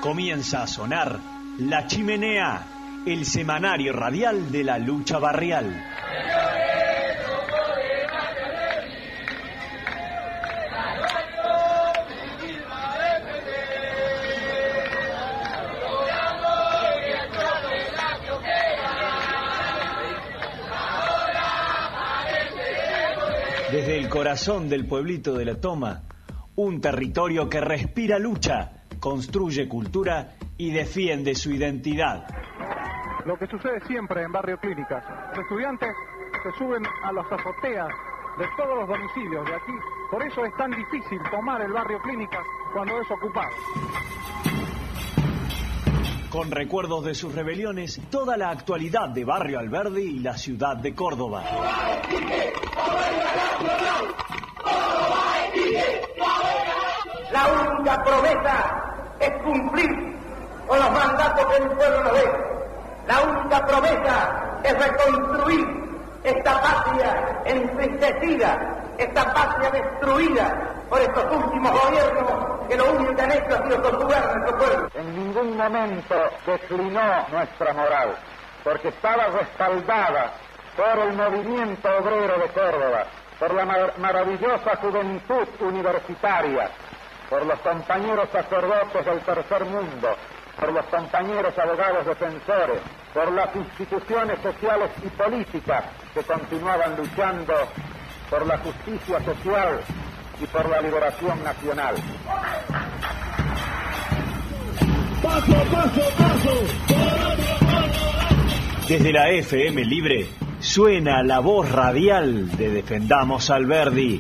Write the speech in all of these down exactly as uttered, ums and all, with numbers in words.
Comienza a sonar La Chimenea, el semanario radial de la lucha barrial. Desde el corazón del pueblito de La Toma, un territorio que respira lucha, construye cultura y defiende su identidad. Lo que sucede siempre en Barrio Clínicas, los estudiantes se suben a las azoteas de todos los domicilios de aquí, por eso es tan difícil tomar el Barrio Clínicas cuando es ocupado. Con recuerdos de sus rebeliones, toda la actualidad de Barrio Alberdi y la ciudad de Córdoba. La única promesa es cumplir con los mandatos que el pueblo nos dé. La única promesa es reconstruir esta patria entristecida, esta patria destruida por estos últimos gobiernos que lo único que han hecho ha sido torturar a nuestro pueblo. En ningún momento declinó nuestra moral, porque estaba respaldada por el movimiento obrero de Córdoba, por la mar- maravillosa juventud universitaria, por los compañeros sacerdotes del tercer mundo, por los compañeros abogados defensores, por las instituciones sociales y políticas que continuaban luchando por la justicia social y por la liberación nacional. Paso, paso, paso. Desde la F M Libre suena la voz radial de Defendamos Alberdi.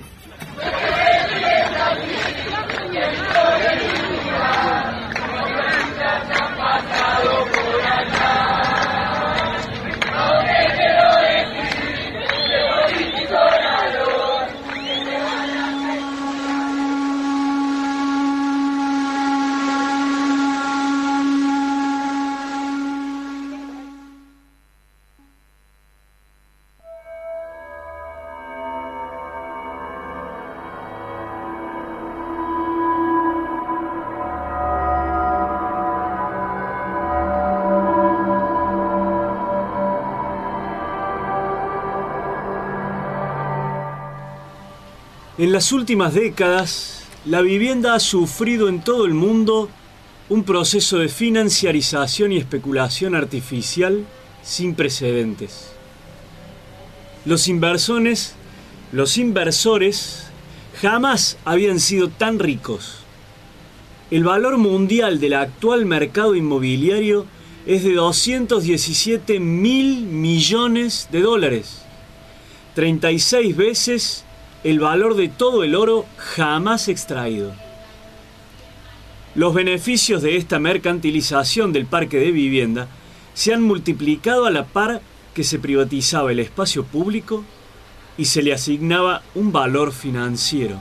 En las últimas décadas, la vivienda ha sufrido en todo el mundo un proceso de financiarización y especulación artificial sin precedentes. Los inversores, los inversores jamás habían sido tan ricos. El valor mundial del actual mercado inmobiliario es de doscientos diecisiete mil millones de dólares, treinta y seis veces el valor de todo el oro jamás extraído. Los beneficios de esta mercantilización del parque de vivienda se han multiplicado a la par que se privatizaba el espacio público y se le asignaba un valor financiero.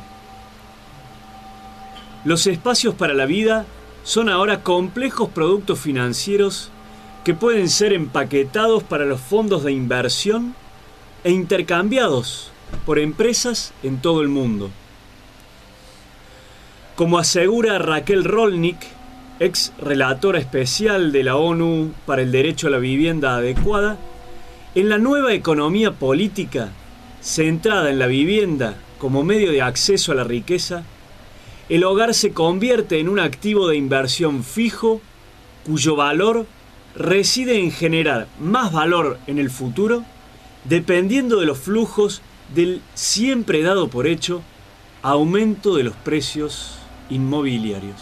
Los espacios para la vida son ahora complejos productos financieros que pueden ser empaquetados para los fondos de inversión e intercambiados por empresas en todo el mundo. Como asegura Raquel Rolnick, ex relatora especial de la ONU para el derecho a la vivienda adecuada, en la nueva economía política, centrada en la vivienda como medio de acceso a la riqueza, el hogar se convierte en un activo de inversión fijo, cuyo valor reside en generar más valor en el futuro, dependiendo de los flujos del siempre dado por hecho aumento de los precios inmobiliarios.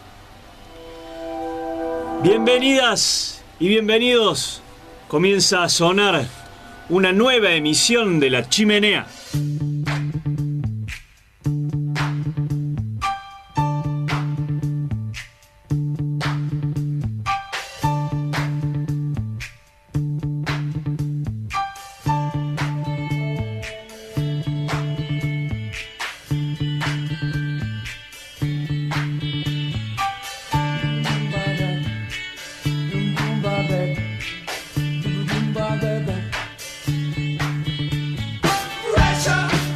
Bienvenidas y bienvenidos. Comienza a sonar una nueva emisión de La Chimenea. Pressure!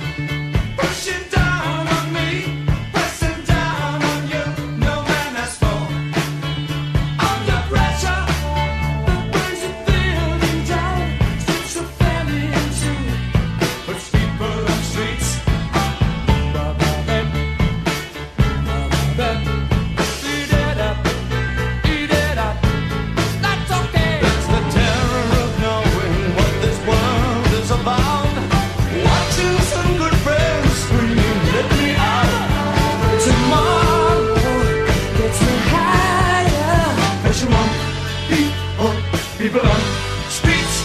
back. Eat it up, eat it up. That's okay. It's the terror of knowing what this world is about. Watching some good friends scream, let me out. Tomorrow gets me higher. Pressure on, people, people on streets.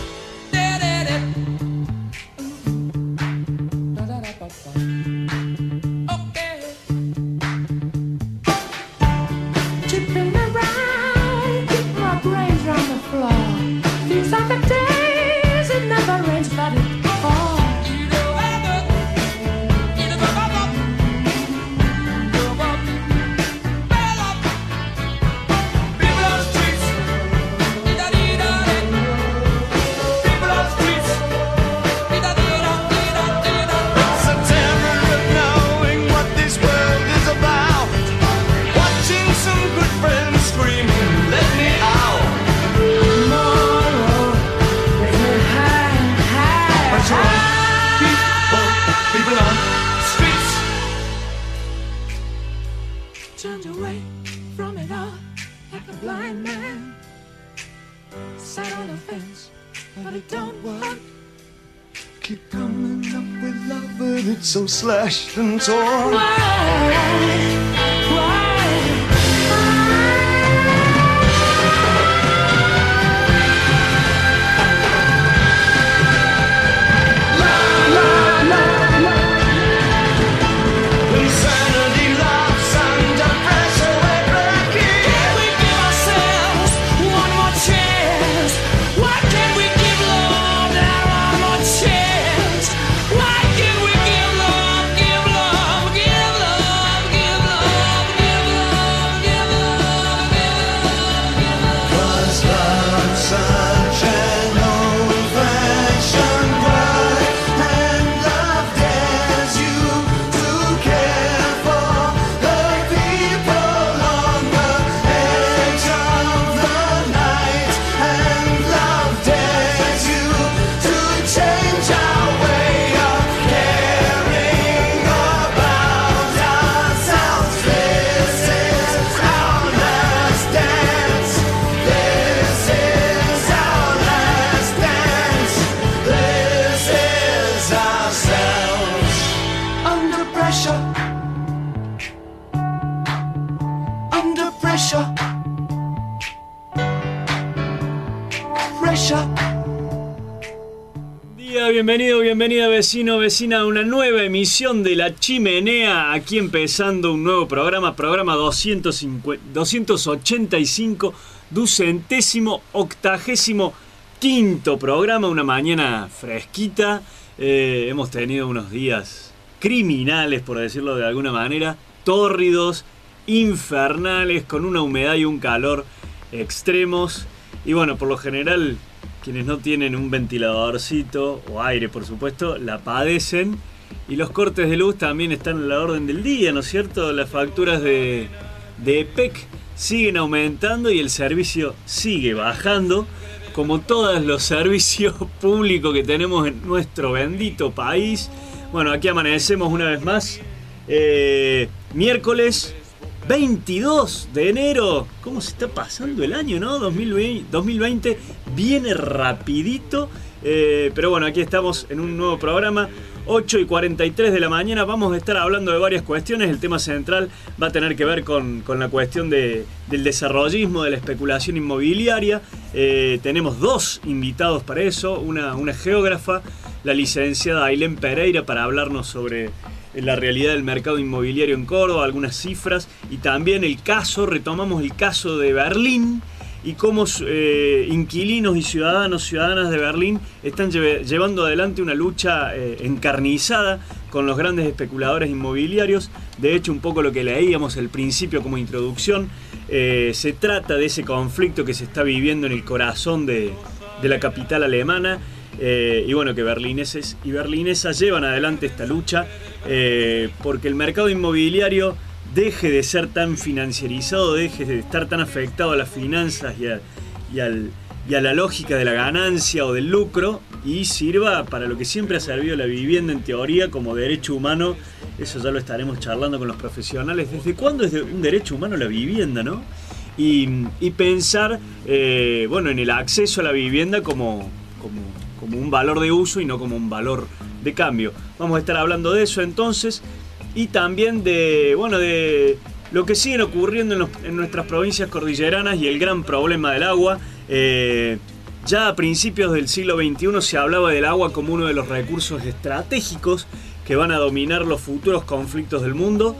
So slashed and torn. Why? Bienvenido, bienvenida vecino, vecina a una nueva emisión de La Chimenea, aquí empezando un nuevo programa, programa doscientos ochenta y cinco, ducentésimo, octagésimo quinto programa, una mañana fresquita, eh, hemos tenido unos días criminales, por decirlo de alguna manera, tórridos, infernales, con una humedad y un calor extremos, y bueno, por lo general quienes no tienen un ventiladorcito o aire, por supuesto, la padecen. Y los cortes de luz también están a la orden del día, ¿no es cierto? Las facturas de, de E P E C siguen aumentando y el servicio sigue bajando, como todos los servicios públicos que tenemos en nuestro bendito país. Bueno, aquí amanecemos una vez más. Eh, miércoles veintidós de enero. ¿Cómo se está pasando el año, no? dos mil veinte viene rapidito. Eh, pero bueno, aquí estamos en un nuevo programa. ocho y cuarenta y tres de la mañana. Vamos a estar hablando de varias cuestiones. El tema central va a tener que ver con, con la cuestión de, del desarrollismo, de la especulación inmobiliaria. Eh, tenemos dos invitados para eso. Una, una geógrafa, la licenciada Ailén Pereira, para hablarnos sobre la realidad del mercado inmobiliario en Córdoba, algunas cifras, y también el caso, retomamos el caso de Berlín y cómo eh, inquilinos y ciudadanos, ciudadanas de Berlín están lle- llevando adelante una lucha eh, encarnizada con los grandes especuladores inmobiliarios. De hecho, un poco lo que leíamos al principio como introducción, eh, se trata de ese conflicto que se está viviendo en el corazón de, de la capital alemana. Eh, y bueno, que berlineses y berlinesas llevan adelante esta lucha eh, porque el mercado inmobiliario deje de ser tan financiarizado, deje de estar tan afectado a las finanzas y a, y, al, y a la lógica de la ganancia o del lucro, y sirva para lo que siempre ha servido la vivienda en teoría, como derecho humano eso ya lo estaremos charlando con los profesionales. ¿Desde cuándo es de un derecho humano la vivienda, no? Y, y pensar, eh, bueno, en el acceso a la vivienda como, como, como un valor de uso y no como un valor de cambio. Vamos a estar hablando de eso entonces, y también de, bueno, de lo que sigue ocurriendo en, los, en nuestras provincias cordilleranas y el gran problema del agua. Eh, ya a principios del siglo veintiuno se hablaba del agua como uno de los recursos estratégicos que van a dominar los futuros conflictos del mundo,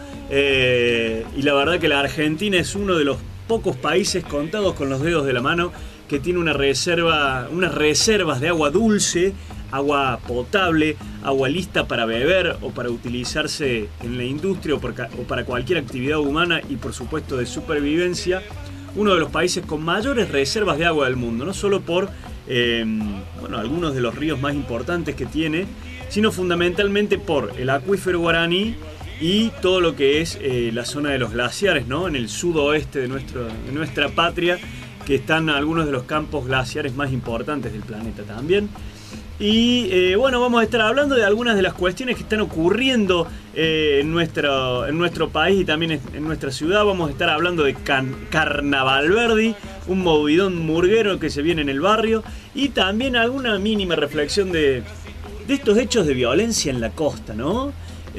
eh, y la verdad que la Argentina es uno de los pocos países contados con los dedos de la mano que tiene una reserva, unas reservas de agua dulce, agua potable, agua lista para beber o para utilizarse en la industria o, por, o para cualquier actividad humana y por supuesto de supervivencia. Uno de los países con mayores reservas de agua del mundo, no solo por eh, bueno, algunos de los ríos más importantes que tiene, sino fundamentalmente por el acuífero guaraní y todo lo que es eh, la zona de los glaciares, ¿no? En el sudoeste de, nuestro, de nuestra patria, que están algunos de los campos glaciares más importantes del planeta también. Y eh, bueno, vamos a estar hablando de algunas de las cuestiones que están ocurriendo eh, en, nuestro, en nuestro país y también en, en nuestra ciudad. Vamos a estar hablando de can, Carnaval Verdi, un movidón murguero que se viene en el barrio, y también alguna mínima reflexión de, de estos hechos de violencia en la costa, ¿no?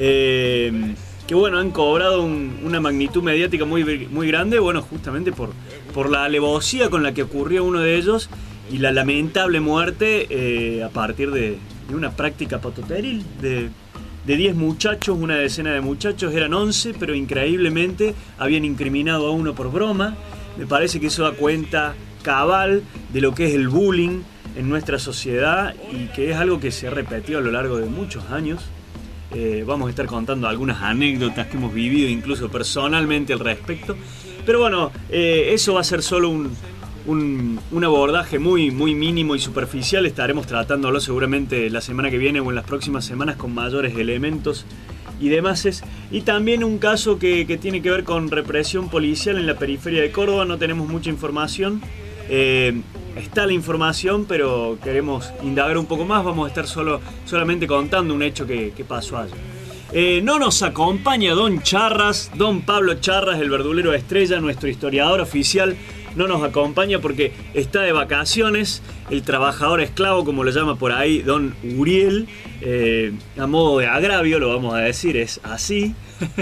Eh, que bueno, han cobrado un, una magnitud mediática muy, muy grande, bueno, justamente por, por la alevosía con la que ocurrió uno de ellos y la lamentable muerte eh, a partir de, de una práctica patoteril de, de diez muchachos, una decena de muchachos, eran once, pero increíblemente habían incriminado a uno por broma. Me parece que eso da cuenta cabal de lo que es el bullying en nuestra sociedad y que es algo que se ha repetido a lo largo de muchos años. Eh, vamos a estar contando algunas anécdotas que hemos vivido incluso personalmente al respecto. Pero bueno, eh, eso va a ser solo un, un, un abordaje muy, muy mínimo y superficial. Estaremos tratándolo seguramente la semana que viene o en las próximas semanas con mayores elementos y demás. Y también un caso que, que tiene que ver con represión policial en la periferia de Córdoba. No tenemos mucha información. Eh, está la información, pero queremos indagar un poco más. Vamos a estar solo, solamente contando un hecho que, que pasó ayer. Eh, no nos acompaña Don Charras, Don Pablo Charras, el verdulero estrella, nuestro historiador oficial. No nos acompaña porque está de vacaciones, el trabajador esclavo, como lo llama por ahí Don Uriel, eh, a modo de agravio, lo vamos a decir, es así.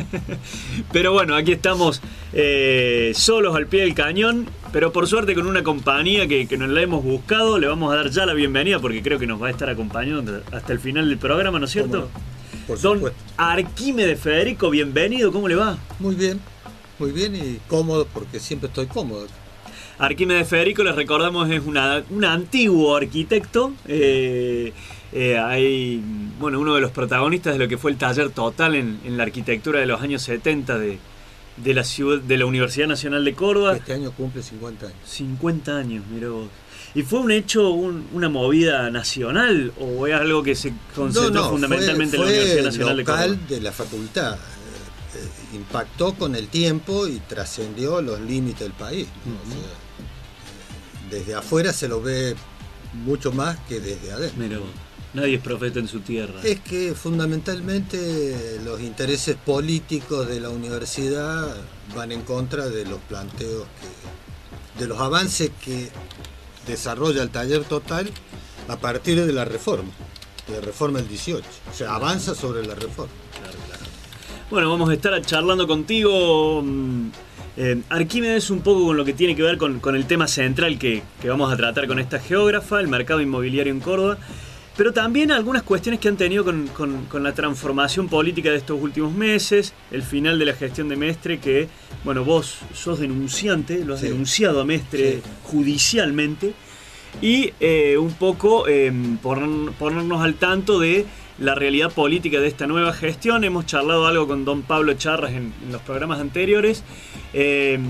Pero bueno, aquí estamos eh, solos al pie del cañón, pero por suerte con una compañía que, que nos la hemos buscado. Le vamos a dar ya la bienvenida porque creo que nos va a estar acompañando hasta el final del programa, ¿no es cierto? Por Don supuesto. Arquímedes Federico, bienvenido, ¿cómo le va? Muy bien, muy bien y cómodo porque siempre estoy cómodo. Arquímedes Federico, les recordamos, es una, un antiguo arquitecto. Eh, eh, hay, bueno, uno de los protagonistas de lo que fue el taller total en, en la arquitectura de los años setenta de, de, la ciudad, de la Universidad Nacional de Córdoba. Este año cumple cincuenta años. cincuenta años, mirá vos. ¿Y fue un hecho, un, una movida nacional o es algo que se concentró no, no, fundamentalmente fue, en la Universidad Nacional de Córdoba? Fue local de la facultad. Eh, eh, impactó con el tiempo y trascendió los límites del país. ¿no? Uh-huh. O sea, desde afuera se lo ve mucho más que desde adentro. Pero nadie es profeta en su tierra. Es que fundamentalmente los intereses políticos de la universidad van en contra de los planteos, que, de los avances que desarrolla el taller total a partir de la reforma, de la reforma del dieciocho. O sea, avanza sobre la reforma. Claro, claro. Bueno, vamos a estar charlando contigo. Eh, Arquímedes, un poco con lo que tiene que ver con, con el tema central que, que vamos a tratar con esta geógrafa, el mercado inmobiliario en Córdoba, pero también algunas cuestiones que han tenido con, con, con la transformación política de estos últimos meses, el final de la gestión de Mestre, que, bueno, vos sos denunciante, lo has sí. denunciado a Mestre sí. judicialmente, y eh, un poco eh, poner, ponernos al tanto de la realidad política de esta nueva gestión. Hemos charlado algo con Don Pablo Charras en, en los programas anteriores, eh,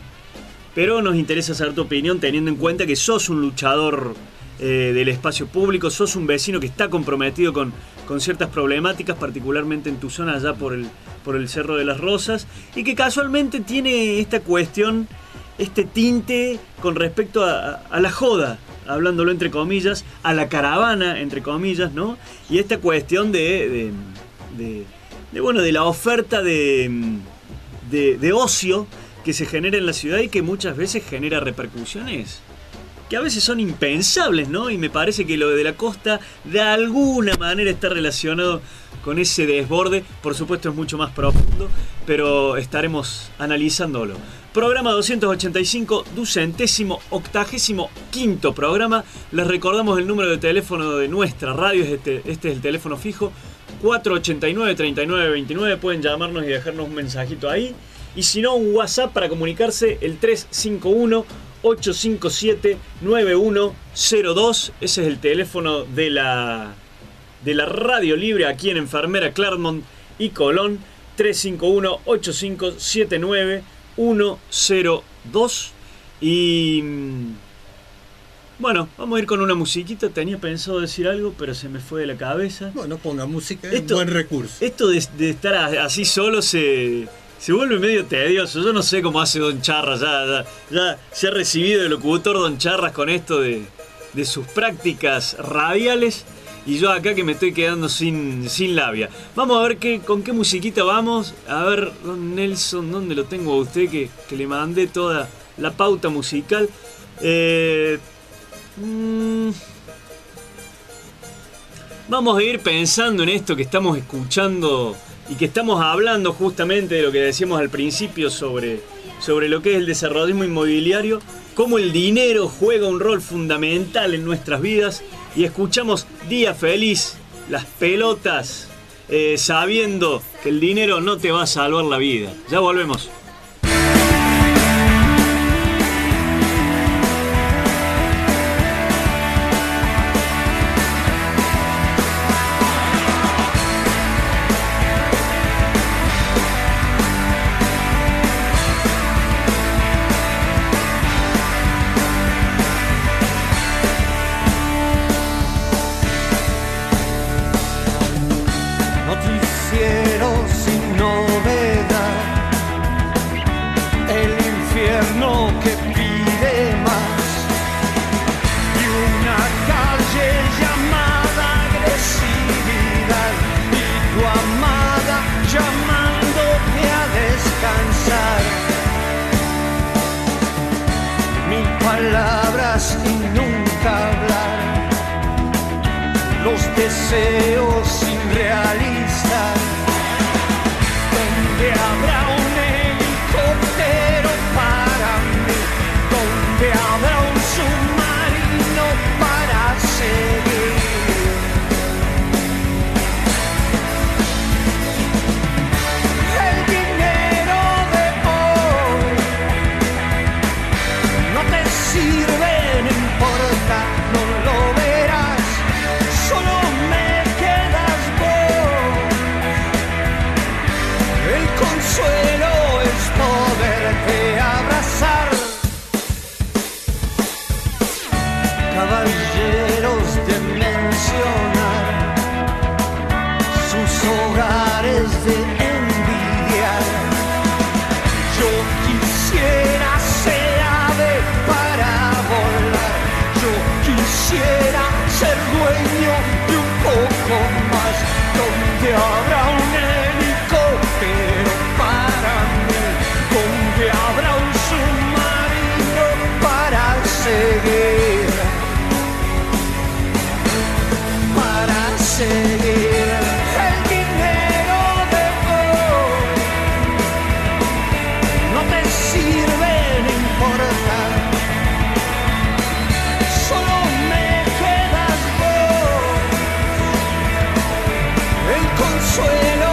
pero nos interesa saber tu opinión teniendo en cuenta que sos un luchador eh, del espacio público, sos un vecino que está comprometido con, con ciertas problemáticas, particularmente en tu zona allá por el, por el Cerro de las Rosas, y que casualmente tiene esta cuestión, este tinte con respecto a, a la joda, hablándolo entre comillas, a la caravana, entre comillas, ¿no? Y esta cuestión de, de, de, de, bueno, de la oferta de, de, de ocio que se genera en la ciudad y que muchas veces genera repercusiones que a veces son impensables, ¿no? Y me parece que lo de la costa de alguna manera está relacionado con ese desborde. Por supuesto es mucho más profundo, pero estaremos analizándolo. Programa doscientos ochenta y cinco, ducentésimo, octagésimo quinto programa. Les recordamos el número de teléfono de nuestra radio, este, este es el teléfono fijo, cuatro ochenta y nueve, treinta y nueve veintinueve. Pueden llamarnos y dejarnos un mensajito ahí. Y si no, un WhatsApp para comunicarse, el tres cinco uno, ocho cinco siete, nueve uno cero dos. Ese es el teléfono de la, de la Radio Libre aquí en Enfermera, Clermont y Colón. tres cinco uno, ocho cinco siete nueve uno cero dos. Y bueno, vamos a ir con una musiquita. Tenía pensado decir algo, pero se me fue de la cabeza. Bueno, ponga música, es esto, un buen recurso. Esto de, de estar así solo se... Se vuelve medio tedioso. Yo no sé cómo hace Don Charras. Ya, ya, ya se ha recibido de locutor Don Charras con esto de, de sus prácticas radiales. Y yo acá que me estoy quedando sin, sin labia. Vamos a ver qué, con qué musiquita vamos. A ver, Don Nelson, ¿dónde lo tengo a usted? Que, que le mandé toda la pauta musical. Eh, mmm, vamos a ir pensando en esto que estamos escuchando y que estamos hablando justamente de lo que decíamos al principio sobre, sobre lo que es el desarrollismo inmobiliario, cómo el dinero juega un rol fundamental en nuestras vidas, y escuchamos Día Feliz, las pelotas, eh, sabiendo que el dinero no te va a salvar la vida. Ya volvemos. Palabras y nunca hablar, los deseos sin realizar, donde habrá un helicóptero para mí, donde habrá un submarino para seguir. El dinero de hoy no te sirve, no importa, no lo verás, solo me quedas vos. El consuelo es poderte abrazar. Caballeros de mencionar sus hogares de envidiar. Yo quisiera ser ave para volar, yo quisiera ser dueño de un poco más, donde habrá un helicóptero para mí, donde habrá un submarino para seguir, para seguir. El dinero de hoy no te sirve, no importa, solo me quedas vos. El consuelo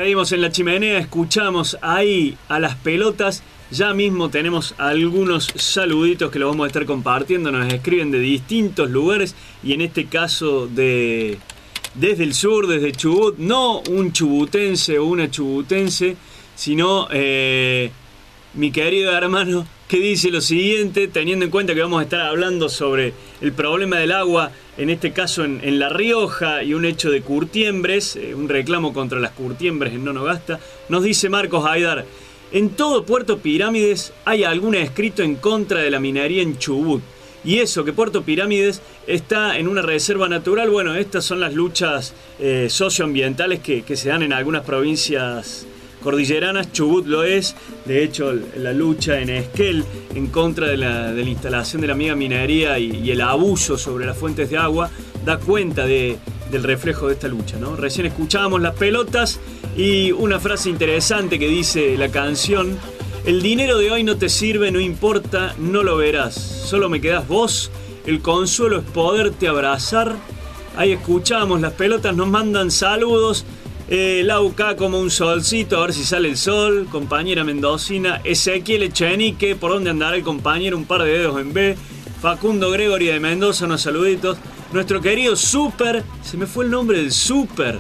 Seguimos en la chimenea, escuchamos ahí a las pelotas. Ya mismo tenemos algunos saluditos que los vamos a estar compartiendo. Nos escriben de distintos lugares y en este caso de desde el sur, desde Chubut. No un chubutense o una chubutense, sino eh, mi querido hermano, que dice lo siguiente, teniendo en cuenta que vamos a estar hablando sobre el problema del agua, en este caso en, en La Rioja, y un hecho de curtiembres, eh, un reclamo contra las curtiembres en Nonogasta. Nos dice Marcos Aidar: en todo Puerto Pirámides hay algún escrito en contra de la minería en Chubut. Y eso, que Puerto Pirámides está en una reserva natural. Bueno, estas son las luchas eh, socioambientales que, que se dan en algunas provincias cordilleranas. Chubut lo es. De hecho, la lucha en Esquel en contra de la, de la instalación de la mega minería y, y el abuso sobre las fuentes de agua da cuenta de, del reflejo de esta lucha, ¿no? Recién escuchábamos las pelotas y una frase interesante que dice la canción: el dinero de hoy no te sirve, no importa, no lo verás, solo me quedás vos, el consuelo es poderte abrazar. Ahí escuchamos las pelotas, nos mandan saludos. Eh, la U K como un solcito, a ver si sale el sol. Compañera mendocina. Ezequiel Echenique, por dónde andará el compañero, un par de dedos en B. Facundo Gregory de Mendoza, unos saluditos. Nuestro querido Super, se me fue el nombre del Super.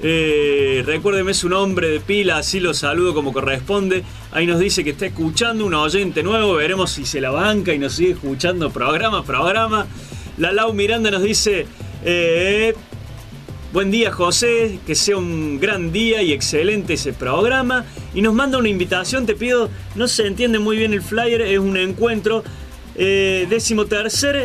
Eh, recuérdeme su nombre de pila, así lo saludo como corresponde. Ahí nos dice que está escuchando, un oyente nuevo. Veremos si se la banca y nos sigue escuchando programa, programa. La Lau Miranda nos dice: eh, buen día, José, que sea un gran día y excelente ese programa. Y nos manda una invitación, te pido, no se entiende muy bien el flyer, es un encuentro, eh, decimotercer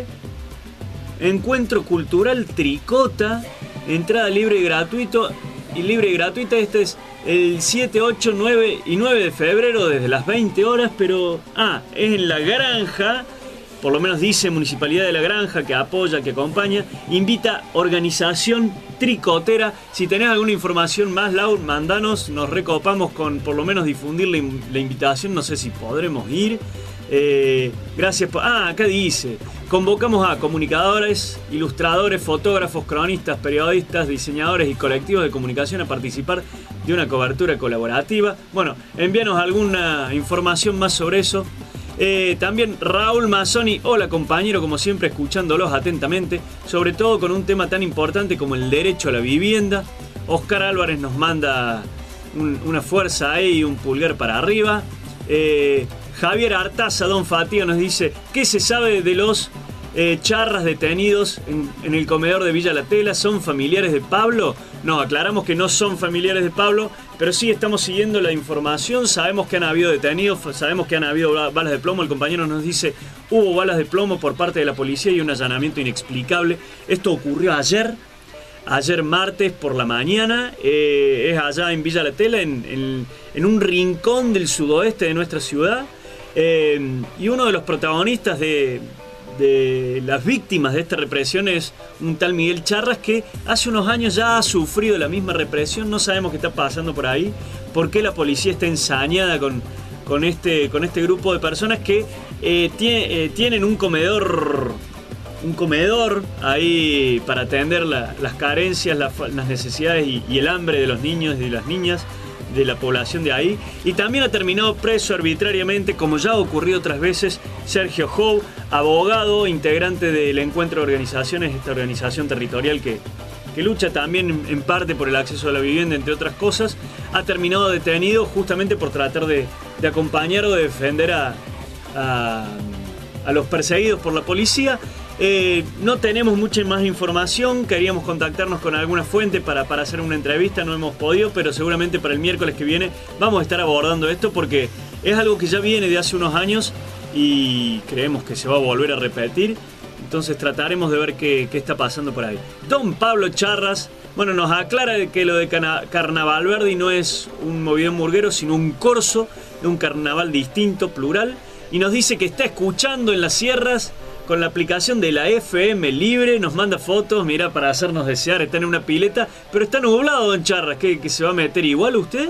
encuentro cultural Tricota, entrada libre y gratuito, y libre y gratuita. Este es el siete, ocho, nueve y nueve de febrero desde las veinte horas, pero, ah, es en La Granja. Por lo menos dice Municipalidad de La Granja, que apoya, que acompaña. Invita Organización Tricotera. Si tenés alguna información más, Lau, mandanos. Nos recopamos con por lo menos difundir la, la invitación. No sé si podremos ir. Eh, gracias por... Ah, acá dice: convocamos a comunicadores, ilustradores, fotógrafos, cronistas, periodistas, diseñadores y colectivos de comunicación a participar de una cobertura colaborativa. Bueno, envíanos alguna información más sobre eso. Eh, también Raúl Mazzoni: hola compañero, como siempre escuchándolos atentamente, sobre todo con un tema tan importante como el derecho a la vivienda. Oscar Álvarez nos manda un, una fuerza ahí y un pulgar para arriba. eh, Javier Artaza, Don Fatiga, nos dice: ¿qué se sabe de los eh, charras detenidos en, en el comedor de Villa La Tela? ¿Son familiares de Pablo? No, aclaramos que no son familiares de Pablo, pero sí estamos siguiendo la información. Sabemos que han habido detenidos, sabemos que han habido balas de plomo. El compañero nos dice: hubo balas de plomo por parte de la policía y un allanamiento inexplicable. Esto ocurrió ayer, ayer martes por la mañana. Eh, es allá en Villa La Tela, en, en, en un rincón del sudoeste de nuestra ciudad. Eh, y uno de los protagonistas de, de las víctimas de esta represión es un tal Miguel Charras, que hace unos años ya ha sufrido la misma represión. No sabemos qué está pasando por ahí, por qué la policía está ensañada con, con, este, con este grupo de personas que eh, tiene, eh, tienen un comedor, un comedor ahí para atender la, las carencias, la, las necesidades y, y el hambre de los niños y de las niñas de la población de ahí. Y también ha terminado preso arbitrariamente, como ya ha ocurrido otras veces, Sergio Jou, abogado, integrante del Encuentro de Organizaciones, esta organización territorial que, que lucha también en parte por el acceso a la vivienda, entre otras cosas. Ha terminado detenido justamente por tratar de, de acompañar o de defender a, a, a los perseguidos por la policía. Eh, no tenemos mucha más información. Queríamos contactarnos con alguna fuente para, para hacer una entrevista, no hemos podido, pero seguramente para el miércoles que viene vamos a estar abordando esto, porque es algo que ya viene de hace unos años y creemos que se va a volver a repetir. Entonces trataremos de ver qué, qué está pasando por ahí. Don Pablo Charras, bueno, nos aclara que lo de Cana- Carnaval Verdi no es un movimiento murguero, sino un corso de un carnaval distinto, plural, y nos dice que está escuchando en las sierras con la aplicación de la F M Libre. Nos manda fotos, mira, para hacernos desear. Está en una pileta, pero está nublado, don Charras. ¿Qué, que se va a meter igual usted?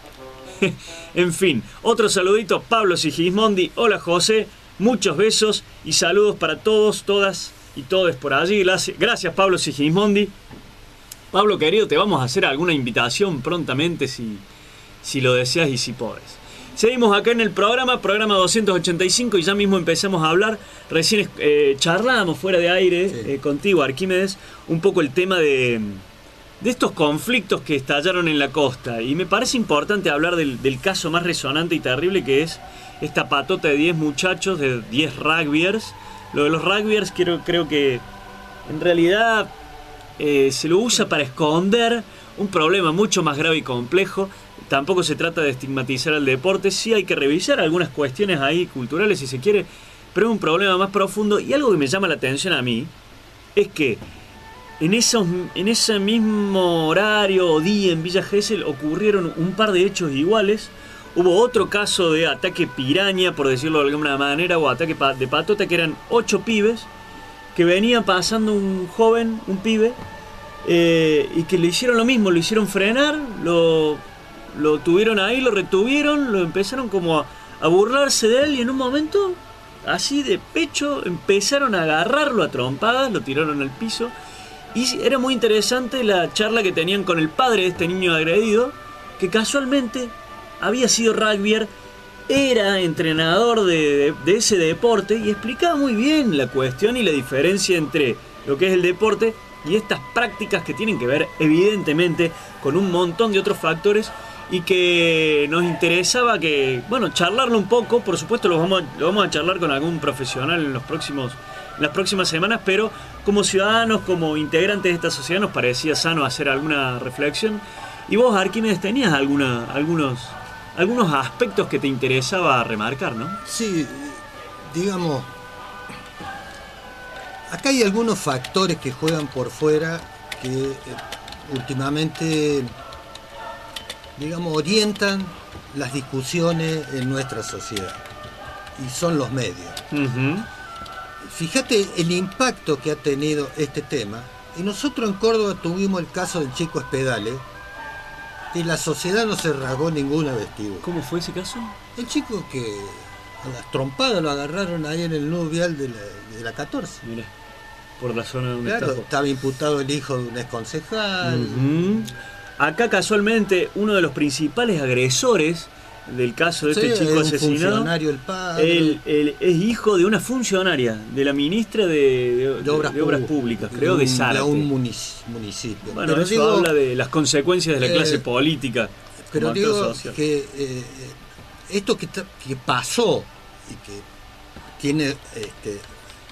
En fin, otro saludito. Pablo Sigismondi: hola José, muchos besos y saludos para todos, todas y todos por allí. Gracias, gracias Pablo Sigismondi. Pablo querido, te vamos a hacer alguna invitación prontamente si, si lo deseas y si podés. Seguimos acá en el programa, programa doscientos ochenta y cinco, y ya mismo empezamos a hablar. Recién eh, charlábamos fuera de aire, sí. eh, contigo, Arquímedes, un poco el tema de, de estos conflictos que estallaron en la costa. Y me parece importante hablar del, del caso más resonante y terrible, que es esta patota de diez muchachos, de diez rugbyers. Lo de los rugbyers creo, creo que en realidad eh, se lo usa para esconder un problema mucho más grave y complejo. Tampoco se trata de estigmatizar al deporte, sí hay que revisar algunas cuestiones ahí culturales si se quiere, pero es un problema más profundo. Y algo que me llama la atención a mí es que en, esos, en ese mismo horario o día en Villa Gesell ocurrieron un par de hechos iguales. Hubo otro caso de ataque piraña, por decirlo de alguna manera, o ataque de patota, que eran ocho pibes que venían pasando un joven, un pibe, eh, y que le hicieron lo mismo, lo hicieron frenar, lo... Lo tuvieron ahí, lo retuvieron, lo empezaron como a, a burlarse de él, y en un momento, así de pecho, empezaron a agarrarlo a trompadas, lo tiraron al piso. Y era muy interesante la charla que tenían con el padre de este niño agredido, que casualmente había sido rugbyer, era entrenador de, de, de ese deporte, y explicaba muy bien la cuestión y la diferencia entre lo que es el deporte y estas prácticas que tienen que ver evidentemente con un montón de otros factores, y que nos interesaba que, bueno, charlarlo un poco. Por supuesto lo vamos a, lo vamos a charlar con algún profesional en los próximos en las próximas semanas, pero como ciudadanos, como integrantes de esta sociedad, nos parecía sano hacer alguna reflexión. Y vos, Arquímedes, tenías alguna, algunos, algunos aspectos que te interesaba remarcar, ¿no? Sí, digamos, acá hay algunos factores que juegan por fuera que eh, últimamente, digamos, orientan las discusiones en nuestra sociedad, y son los medios. Uh-huh. Fíjate el impacto que ha tenido este tema, y nosotros en Córdoba tuvimos el caso del chico Espedale, y la sociedad no se rasgó ninguna vestidura. ¿Cómo fue ese caso? El chico que a las trompadas lo agarraron ahí en el nudo vial de la, de la catorce. Mirá, por la zona donde claro, está. Estaba imputado el hijo de un exconcejal. Uh-huh. Acá casualmente uno de los principales agresores del caso de este sí, chico es asesinado, un funcionario, el padre. Él, él es hijo de una funcionaria, de la ministra de, de, de, obras, de obras Públicas, creo, de, un, de Zárate. De un municipio. Bueno, pero eso digo, habla de las consecuencias de la eh, clase política. Pero digo que eh, esto que, que pasó y que tiene este, eh,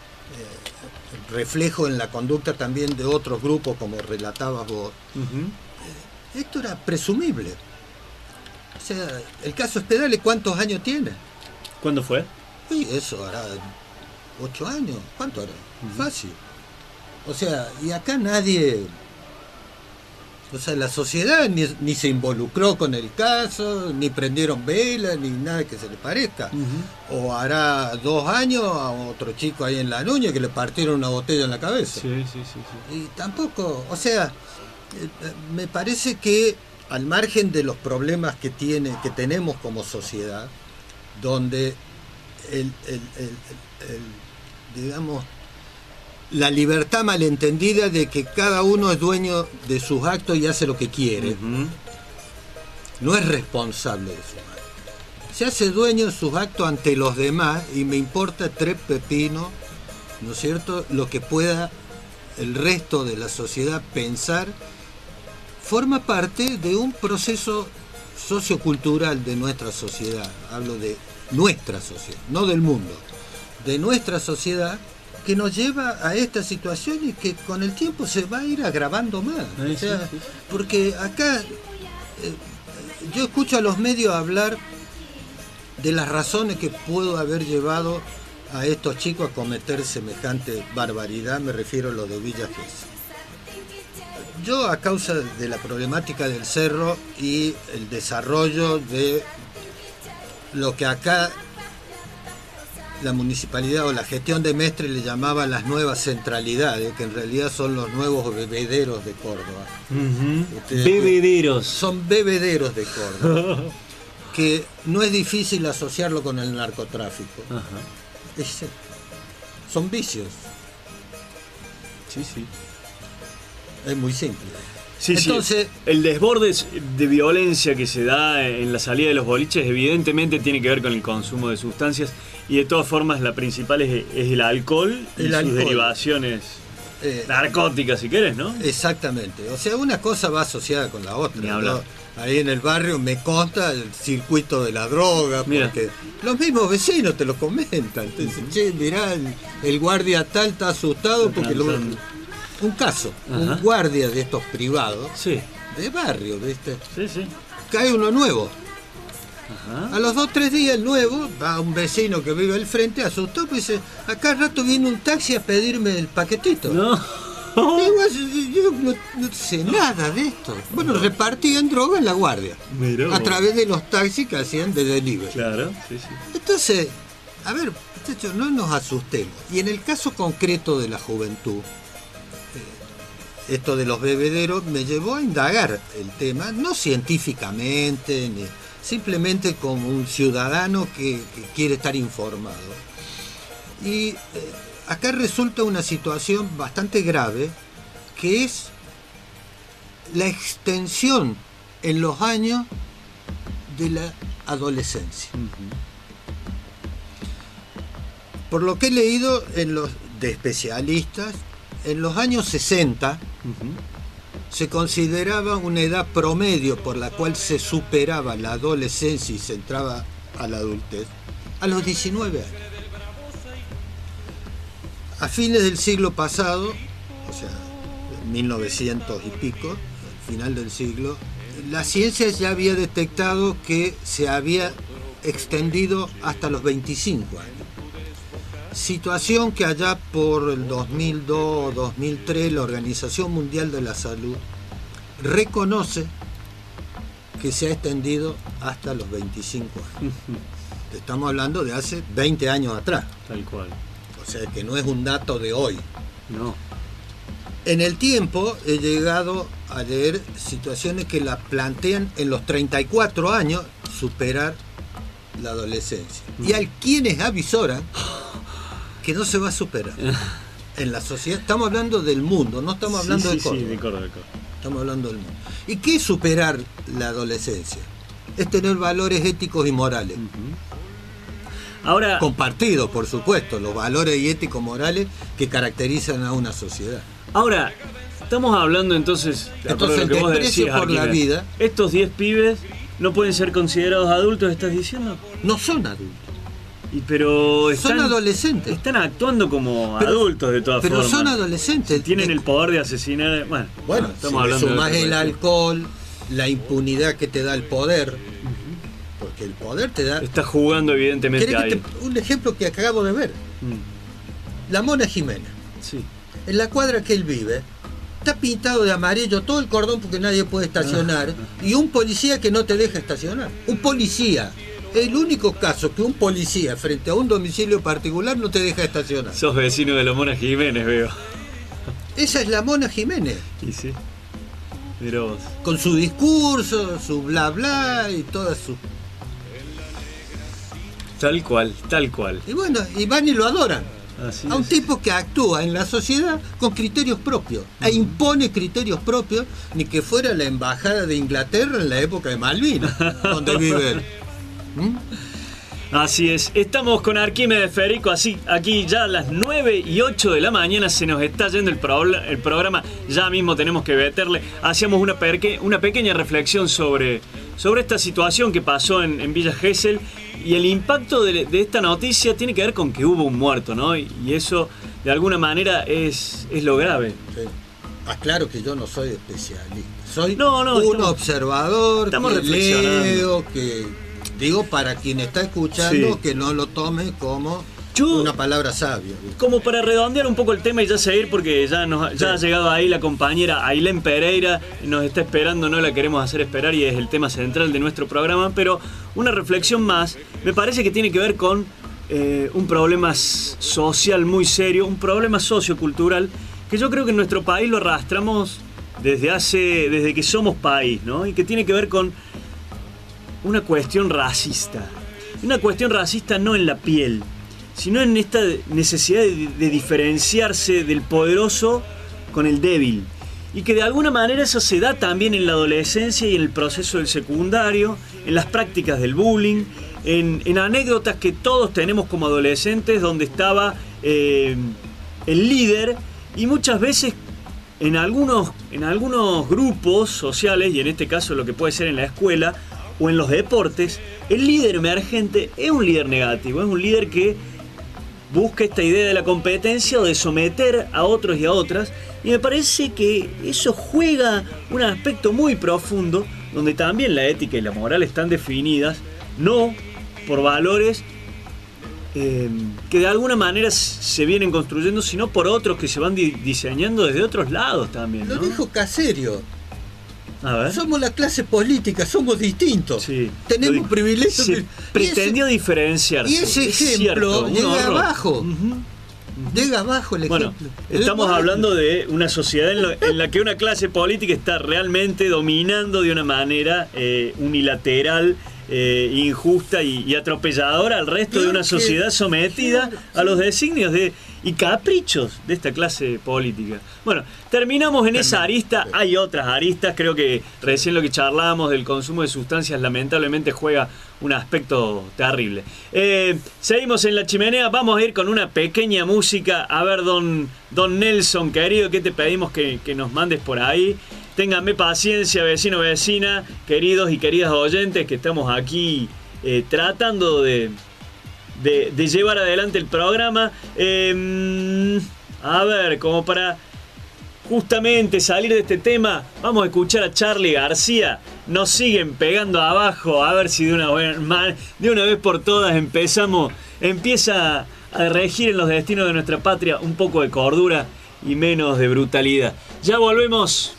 reflejo en la conducta también de otros grupos, como relatabas vos, uh-huh. eh, esto era presumible. O sea, el caso Espedale, ¿cuántos años tiene? ¿Cuándo fue? Sí, eso hará ocho años. ¿Cuánto hará? Uh-huh. Fácil. O sea, y acá nadie... O sea, la sociedad ni, ni se involucró con el caso, ni prendieron velas, ni nada que se le parezca. Uh-huh. O hará dos años a otro chico ahí en La Nuña que le partieron una botella en la cabeza. Sí, sí, sí, sí. Y tampoco, o sea, me parece que al margen de los problemas que tiene, que tenemos como sociedad, donde el, el, el, el, el digamos, la libertad malentendida de que cada uno es dueño de sus actos y hace lo que quiere, uh-huh. no es responsable de sus actos. Se hace dueño de sus actos ante los demás y me importa tres pepinos, ¿no es cierto?, lo que pueda el resto de la sociedad pensar. Forma parte de un proceso sociocultural de nuestra sociedad. Hablo de nuestra sociedad, no del mundo, de nuestra sociedad, que nos lleva a esta situación y que con el tiempo se va a ir agravando más. Sí, o sea, sí, sí. Porque acá eh, yo escucho a los medios hablar de las razones que pudo haber llevado a estos chicos a cometer semejante barbaridad, me refiero a los de Villa Gesell. Yo, a causa de la problemática del cerro y el desarrollo de lo que acá la municipalidad o la gestión de Mestre le llamaba las nuevas centralidades, que en realidad son los nuevos bebederos de Córdoba. Uh-huh. Bebederos. Son bebederos de Córdoba. Que no es difícil asociarlo con el narcotráfico. Uh-huh. Es, son vicios. Sí, sí. Es muy simple. Sí, Entonces, sí, el desborde de violencia que se da en la salida de los boliches evidentemente tiene que ver con el consumo de sustancias y de todas formas la principal es, es el alcohol y El sus alcohol. derivaciones eh, narcóticas, si querés, ¿no? Exactamente. O sea, una cosa va asociada con la otra. Ni hablar. ¿no? Ahí en el barrio me consta el circuito de la droga, Mira. porque los mismos vecinos te lo comentan. Te dicen, che, mirá, el, el guardia tal está asustado porque lo, transando. un caso, Ajá. un guardia de estos privados, Sí, de barrio, ¿viste? sí, sí. Cae uno nuevo. Ajá. A los dos tres días el nuevo, va un vecino que vive al frente, asustado, pues dice, acá al rato viene un taxi a pedirme el paquetito. No. Digo, yo no, no sé nada de esto. Bueno, repartían droga en la guardia. Mirá A vos. través de los taxis que hacían de delivery. Claro, sí, sí. Entonces, a ver, muchachos, no nos asustemos. Y en el caso concreto de la juventud, eh, esto de los bebederos me llevó a indagar el tema, no científicamente, ni simplemente como un ciudadano que, que quiere estar informado. Y eh, acá resulta una situación bastante grave, que es la extensión en los años de la adolescencia. Por lo que he leído en los, de especialistas, en los años sesenta Ujú. se consideraba una edad promedio por la cual se superaba la adolescencia y se entraba a la adultez a los diecinueve años. A fines del siglo pasado, o sea, mil novecientos y pico, al final del siglo, la ciencia ya había detectado que se había extendido hasta los veinticinco años. Situación que allá por el dos mil dos, dos mil tres, la Organización Mundial de la Salud reconoce que se ha extendido hasta los veinticinco años. Estamos hablando de hace veinte años atrás. Tal cual. O sea que no es un dato de hoy. No. En el tiempo he llegado a leer situaciones que la plantean en los treinta y cuatro años superar la adolescencia. Y hay quienes avisoran que no se va a superar. En la sociedad, estamos hablando del mundo, no estamos hablando sí, de sí, Córdoba. Sí, de Córdoba, de Córdoba. Estamos hablando del mundo. ¿Y qué es superar la adolescencia? Es tener valores éticos y morales. Ahora, Compartidos, por supuesto, los valores y éticos morales que caracterizan a una sociedad. ahora, estamos hablando entonces, de acuerdo a Entonces, lo que el vos desprecio decías, por la Arquímedes, vida- estos diez pibes no pueden ser considerados adultos, ¿estás diciendo? No son adultos, Y pero están, son adolescentes. están actuando como Pero- adultos de todas Pero formas. son adolescentes. Tienen Eh, el poder de asesinar. Bueno, Bueno, estamos si le hablando de sumás otra el cuestión. alcohol, la impunidad que te da el poder, porque el poder te da... Está jugando evidentemente ¿Querés ahí. que te- un ejemplo que acabo de ver. Mm, La Mona Jiménez, sí. en la cuadra que él vive, está pintado de amarillo todo el cordón porque nadie puede estacionar, y un policía que no te deja estacionar. Un policía. El único caso que un policía frente a un domicilio particular no te deja estacionar. Sos vecino de la Mona Jiménez, veo. Esa es la Mona Jiménez, Y sí. Mirá vos. con su discurso, su bla bla y todas sus... Tal cual, tal cual. Y bueno, y van y lo adoran. Así A un es. tipo que actúa en la sociedad con criterios propios e impone criterios propios, ni que fuera la embajada de Inglaterra en la época de Malvinas, donde vive él. ¿Mm? Así es, estamos con Arquímedes Federico, así aquí ya a las nueve y ocho de la mañana se nos está yendo el, pro- el programa, ya mismo tenemos que meterle. Hacíamos una, perque- una pequeña reflexión sobre, sobre esta situación que pasó en, en Villa Gesell y el impacto de, de esta noticia tiene que ver con que hubo un muerto, ¿no? Y, y eso de alguna manera es, es lo grave. Sí. Aclaro que yo no soy especialista, soy No, no, un estamos- observador estamos que reflexionando. leo, que digo para quien está escuchando Sí. que no lo tome como Yo- una palabra sabia. ¿viste? Como para redondear un poco el tema y ya seguir, porque ya, nos, ya ha llegado ahí la compañera Ailén Pereira, nos está esperando, no la queremos hacer esperar y es el tema central de nuestro programa, pero una reflexión más, me parece que tiene que ver con eh, un problema s- social muy serio, un problema sociocultural, que yo creo que en nuestro país lo arrastramos desde hace, desde que somos país, ¿no? Y que tiene que ver con una cuestión racista. Una cuestión racista no en la piel, sino en esta necesidad de, de diferenciarse del poderoso con el débil. y que de alguna manera eso se da también en la adolescencia y en el proceso del secundario, en las prácticas del bullying, en, en anécdotas que todos tenemos como adolescentes, donde estaba eh, el líder, y muchas veces en algunos, en algunos grupos sociales, y en este caso lo que puede ser en la escuela o en los deportes, el líder emergente es un líder negativo, es un líder que busca esta idea de la competencia o de someter a otros y a otras, y me parece que eso juega un aspecto muy profundo, donde también la ética y la moral están definidas, no por valores eh, que de alguna manera se vienen construyendo, sino por otros que se van di- diseñando desde otros lados también, ¿no? Lo dijo Caserio. A ver. Somos la clase política, somos distintos. Sí. Tenemos Lo- privilegios. se y pretendió ese- diferenciarse. Y ese Es ejemplo cierto, un llega horror. abajo. Ujú. Llega abajo el Bueno, ejemplo. El estamos ejemplo. hablando de una sociedad en, lo- en la que una clase política está realmente dominando de una manera eh, unilateral, eh, injusta y, y atropelladora al resto de una Claro que- sociedad sometida claro, a los designios de y caprichos de esta clase política. Bueno, terminamos en esa arista. Hay otras aristas. Creo que recién lo que charlábamos del consumo de sustancias lamentablemente juega un aspecto terrible. Eh, seguimos en La Chimenea. Vamos a ir con una pequeña música. A ver, don, don Nelson, querido, ¿qué te pedimos que, que nos mandes por ahí? Ténganme paciencia, vecino, vecina, queridos y queridas oyentes, que estamos aquí eh, tratando de... De, de llevar adelante el programa. Eh, a ver, como para justamente salir de este tema, vamos a escuchar a Charly García. Nos siguen pegando abajo. A ver si de una vez, de una vez por todas empezamos, empieza a regir en los destinos de nuestra patria un poco de cordura y menos de brutalidad. Ya volvemos.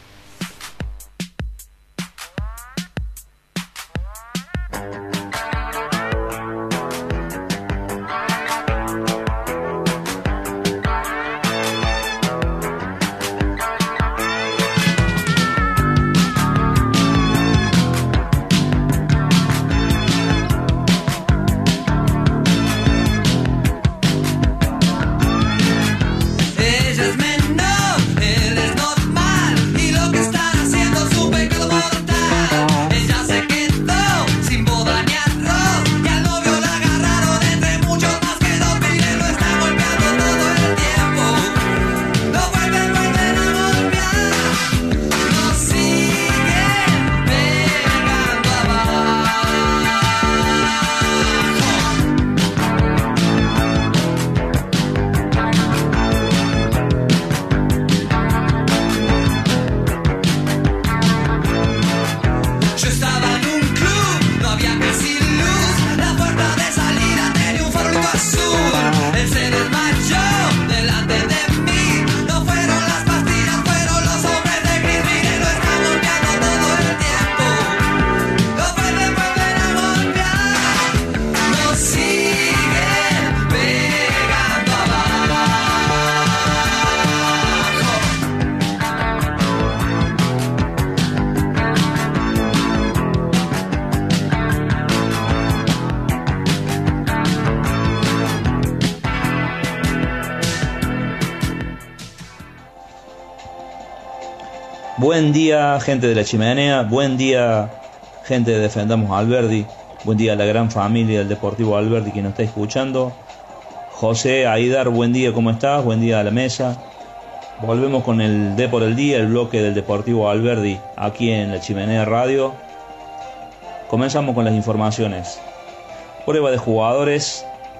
Ella es menor, él es normal, y lo que están haciendo es un pecado mortal. Ella se quedó sin boda ni arroz, y al novio la agarraron entre muchos más que dos miles. Lo están golpeando todo el tiempo, lo vuelven, vuelven a golpear, lo siguen pegando abajo. Yo estaba en un club, no había casi luz. La puerta de salida tenía un farolito azul. Él se desmayó delante de mí. No fueron las pastillas, fueron los hombres de gris. Miren, lo están golpeando todo el tiempo. Lo vuelven, vuelven a golpear. Lo siguen pegando abajo. Buen día, gente de La Chimenea. Buen día, gente de Defendamos Alberdi. Buen día a la gran familia del Deportivo Alberdi que nos está escuchando. José, Aidar, buen día, ¿cómo estás? Buen día a la mesa. Volvemos con el D por el Día, el bloque del Deportivo Alberdi, aquí en La Chimenea Radio. Comenzamos con las informaciones. Prueba de jugadores.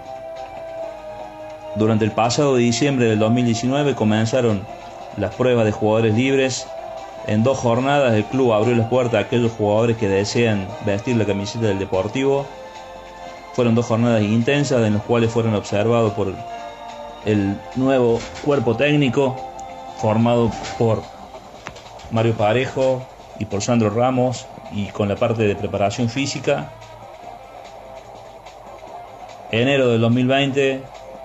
Durante el pasado diciembre del dos mil diecinueve comenzaron las pruebas de jugadores libres. En dos jornadas el club abrió las puertas a aquellos jugadores que desean vestir la camiseta del Deportivo. Fueron dos jornadas intensas en las cuales fueron observados por el nuevo cuerpo técnico formado por Mario Parejo y por Sandro Ramos, y con la parte de preparación física. Enero del dos mil veinte,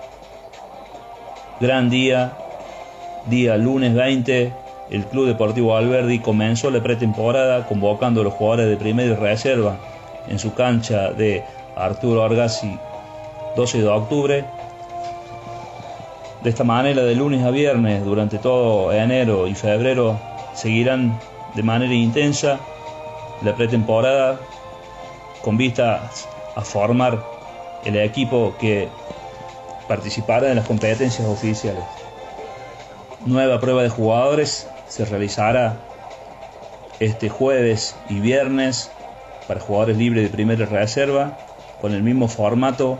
gran día, día lunes veinte, el Club Deportivo Alberdi comenzó la pretemporada convocando a los jugadores de primera y reserva en su cancha de Arturo Argasi, doce de octubre. De esta manera, de lunes a viernes, durante todo enero y febrero, seguirán de manera intensa la pretemporada con vistas a formar el equipo que participará en las competencias oficiales. Nueva prueba de jugadores se realizará este jueves y viernes para jugadores libres de primera reserva con el mismo formato.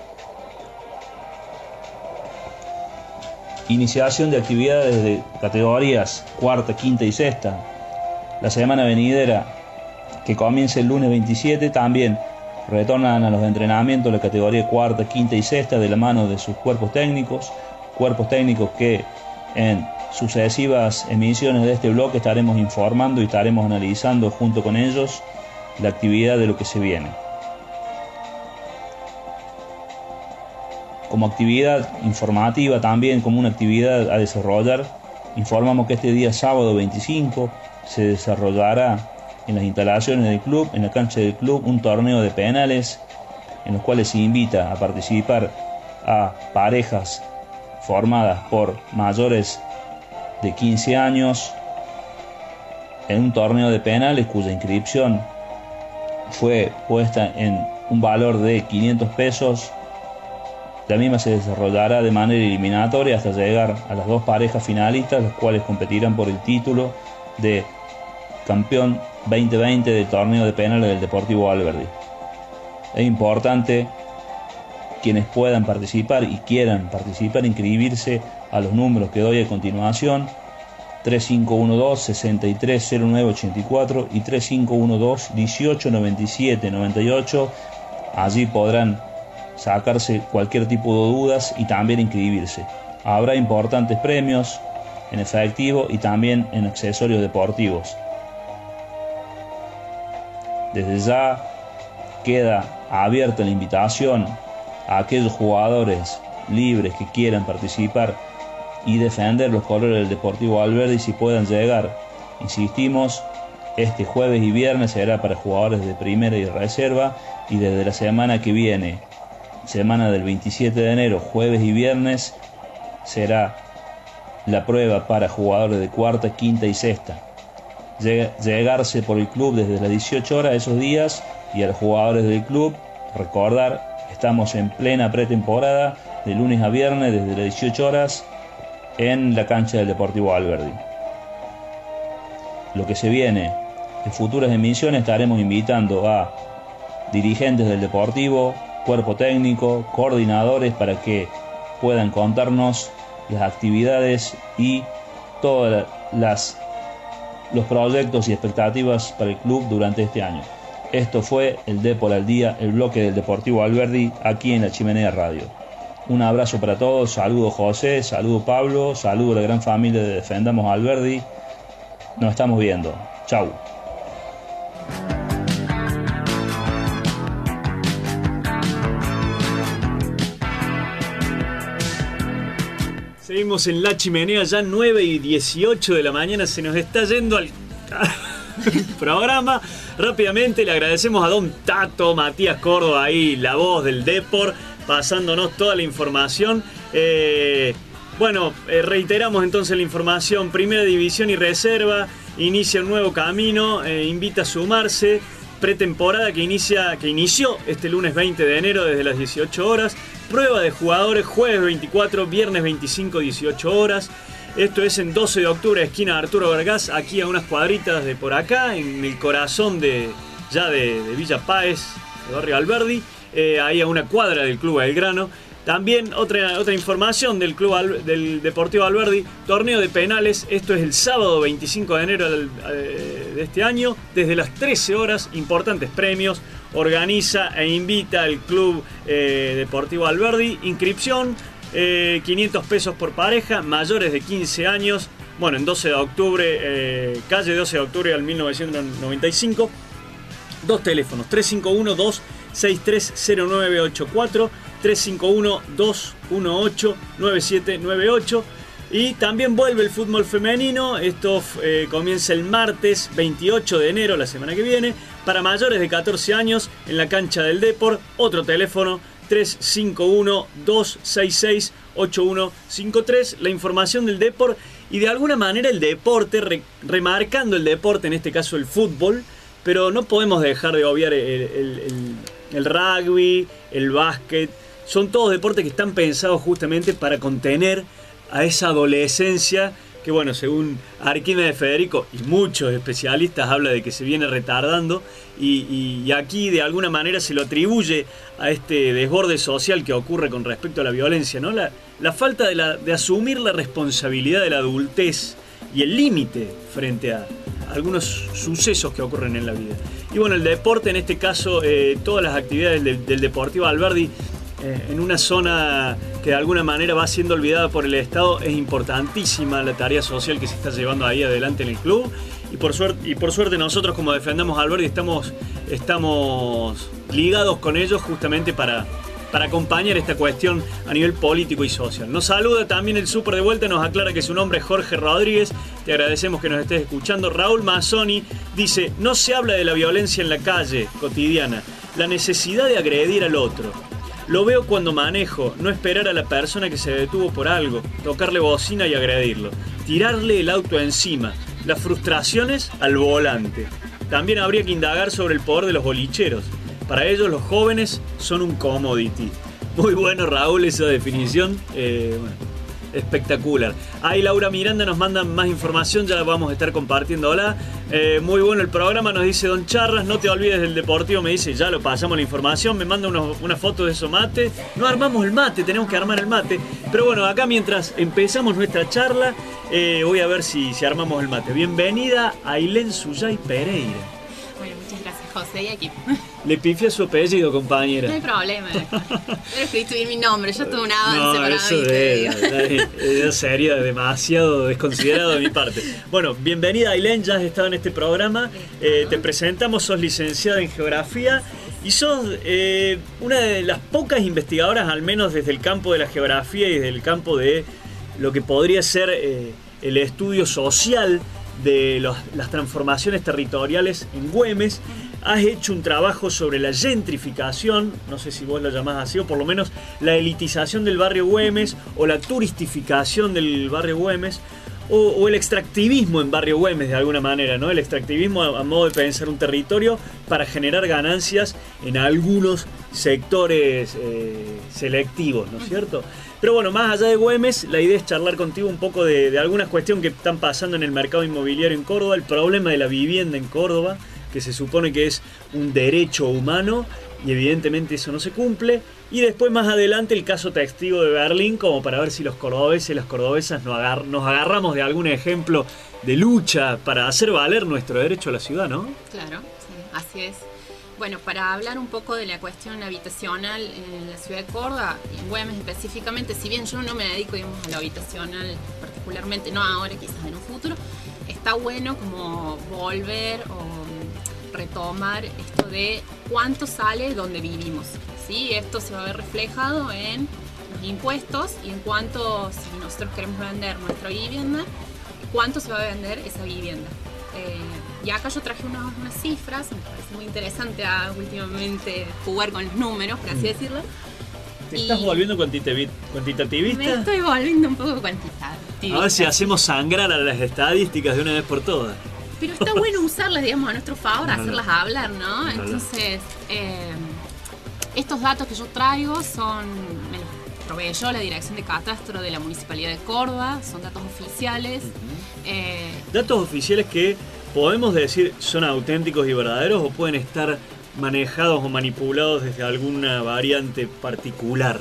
Iniciación de actividades de categorías cuarta, quinta y sexta. La semana venidera, que comienza el lunes veintisiete, también retornan a los entrenamientos de la categoría cuarta, quinta y sexta de la mano de sus cuerpos técnicos. Cuerpos técnicos que en sucesivas emisiones de este bloque estaremos informando y estaremos analizando junto con ellos la actividad de lo que se viene. Como actividad informativa, también como una actividad a desarrollar, informamos que este día sábado veinticinco se desarrollará en las instalaciones del club, en la cancha del club, un torneo de penales en los cuales se invita a participar a parejas formadas por mayores de quince años en un torneo de penales cuya inscripción fue puesta en un valor de quinientos pesos. La misma se desarrollará de manera eliminatoria hasta llegar a las dos parejas finalistas, las cuales competirán por el título de campeón veinte veinte del torneo de penales del Deportivo Alberdi. Es importante quienes puedan participar y quieran participar, inscribirse a los números que doy a continuación: tres cinco uno dos, seis tres cero nueve ocho cuatro y tres cinco uno dos, dieciocho noventa y siete noventa y ocho. Allí podrán sacarse cualquier tipo de dudas y también inscribirse. Habrá importantes premios en efectivo y también en accesorios deportivos. Desde ya queda abierta la invitación a aquellos jugadores libres que quieran participar y defender los colores del Deportivo Alberdi, si puedan llegar. Insistimos, este jueves y viernes será para jugadores de primera y reserva, y desde la semana que viene, semana del veintisiete de enero, jueves y viernes, será la prueba para jugadores de cuarta, quinta y sexta. Llegarse por el club desde las dieciocho horas esos días, y a los jugadores del club recordar, estamos en plena pretemporada de lunes a viernes desde las dieciocho horas en la cancha del Deportivo Alberdi. Lo que se viene en futuras emisiones, estaremos invitando a dirigentes del Deportivo, cuerpo técnico, coordinadores, para que puedan contarnos las actividades y todas las los proyectos y expectativas para el club durante este año. Esto fue el Depor al Día, el bloque del Deportivo Alberdi, aquí en La Chimenea Radio. Un abrazo para todos, saludo José, saludo Pablo, saludo a la gran familia de Defendamos Alberdi. Nos estamos viendo. Chau. Seguimos en La Chimenea, ya nueve y dieciocho de la mañana, se nos está yendo al programa. Rápidamente le agradecemos a don Tato Matías Córdoba, ahí la voz del Depor, pasándonos toda la información. Eh, bueno, eh, reiteramos entonces la información: Primera División y Reserva inicia un nuevo camino, eh, invita a sumarse. Pretemporada que inicia, que inició este lunes veinte de enero desde las dieciocho horas. Prueba de jugadores jueves veinticuatro, viernes veinticinco, dieciocho horas. Esto es en doce de octubre, esquina Arturo Vergás, aquí a unas cuadritas de por acá, en el corazón de ya de, de Villa Páez, de Barrio Alberdi, eh, ahí a una cuadra del Club Belgrano. También otra, otra información del Club Al, del Deportivo Alberdi: torneo de penales. Esto es el sábado veinticinco de enero del, eh, de este año, desde las trece horas. Importantes premios. Organiza e invita el Club eh, Deportivo Alberdi. Inscripción eh, quinientos pesos por pareja, mayores de quince años. Bueno, en doce de octubre, eh, calle doce de octubre al mil novecientos noventa y cinco. Dos teléfonos: tres cinco uno dos seis tres cero nueve ocho cuatro, tres cinco uno dos uno ocho nueve siete nueve ocho. Y también vuelve el fútbol femenino. Esto eh, comienza el martes veintiocho de enero, la semana que viene, para mayores de catorce años en la cancha del Depor. Otro teléfono: tres cinco uno, dos seis seis, ocho uno cinco tres, la información del deporte y de alguna manera el deporte, re, remarcando el deporte, en este caso el fútbol, pero no podemos dejar de obviar el, el, el, el rugby, el básquet, son todos deportes que están pensados justamente para contener a esa adolescencia que, bueno, según Arquímedes Federico y muchos especialistas habla de que se viene retardando y, y, y aquí de alguna manera se lo atribuye a este desborde social que ocurre con respecto a la violencia, ¿no? La, la falta de, la, de asumir la responsabilidad de la adultez y el límite frente a algunos sucesos que ocurren en la vida. Y bueno, el deporte, en este caso, eh, todas las actividades del, del Deportivo Alberdi, en una zona que de alguna manera va siendo olvidada por el Estado, es importantísima la tarea social que se está llevando ahí adelante en el club y por suerte, y por suerte nosotros como defendamos a Alberdi estamos, estamos ligados con ellos justamente para, para acompañar esta cuestión a nivel político y social. Nos saluda también el súper de vuelta, nos aclara que su nombre es Jorge Rodríguez, te agradecemos que nos estés escuchando. Raúl Mazzoni dice, no se habla de la violencia en la calle cotidiana, la necesidad de agredir al otro. Lo veo cuando manejo, no esperar a la persona que se detuvo por algo, tocarle bocina y agredirlo, tirarle el auto encima, las frustraciones al volante. También habría que indagar sobre el poder de los bolicheros. Para ellos los jóvenes son un commodity. Muy bueno, Raúl, esa definición. Eh, bueno, espectacular. Ahí Laura Miranda nos manda más información, ya la vamos a estar compartiéndola. Eh, muy bueno el programa, nos dice Don Charras, no te olvides del Deportivo, me dice, ya lo pasamos la información, me manda unos, una foto de eso mate. No armamos el mate, tenemos que armar el mate. Pero bueno, acá mientras empezamos nuestra charla, eh, voy a ver si, si armamos el mate. Bienvenida Ailén Suyay Pereira. Bueno, muchas gracias, José, y aquí. Le pifia su apellido, compañera. No hay problema. Pero escribí mi nombre, yo tuve un avance no, para eso mí. de, de, sería demasiado desconsiderado de mi parte. Bueno, bienvenida Ailén, ya has estado en este programa. Eh, te presentamos, sos licenciada en Geografía y sos eh, una de las pocas investigadoras, al menos desde el campo de la geografía y desde el campo de lo que podría ser eh, el estudio social de los, las transformaciones territoriales en Güemes. Has hecho un trabajo sobre la gentrificación, no sé si vos lo llamás así, o por lo menos la elitización del barrio Güemes, o la turistificación del barrio Güemes, o, o el extractivismo en barrio Güemes de alguna manera, ¿no? El extractivismo a, a modo de pensar un territorio para generar ganancias en algunos sectores eh, selectivos, ¿no es cierto? Pero bueno, más allá de Güemes, la idea es charlar contigo un poco de, de algunas cuestiones que están pasando en el mercado inmobiliario en Córdoba, el problema de la vivienda en Córdoba, que se supone que es un derecho humano y evidentemente eso no se cumple. Y después más adelante el caso testigo de Berlín, como para ver si los cordobeses y las cordobesas nos, agar nos agarramos de algún ejemplo de lucha para hacer valer nuestro derecho a la ciudad, ¿no? Claro, sí, así es. Bueno, para hablar un poco de la cuestión habitacional en la ciudad de Córdoba, en Güemes específicamente, si bien yo no me dedico, digamos, a lo habitacional particularmente, no ahora, quizás en un futuro, está bueno como volver o retomar esto de cuánto sale donde vivimos, ¿sí? Esto se va a ver reflejado en los impuestos y en cuánto, si nosotros queremos vender nuestra vivienda, cuánto se va a vender esa vivienda. Eh, y acá yo traje unas, unas cifras, me parece muy interesante a, últimamente jugar con los números, por así decirlo. ¿Te estás volviendo cuantitativista? Me estoy volviendo un poco cuantitativista. A ver si hacemos sangrar a las estadísticas de una vez por todas. Pero está bueno usarlas, digamos, a nuestro favor, No, no. hacerlas hablar, ¿no? No, no. Entonces, eh, estos datos que yo traigo son, me los provee yo, la Dirección de Catastro de la Municipalidad de Córdoba, son datos oficiales. eh, Datos oficiales que podemos decir son auténticos y verdaderos o pueden estar manejados o manipulados desde alguna variante particular.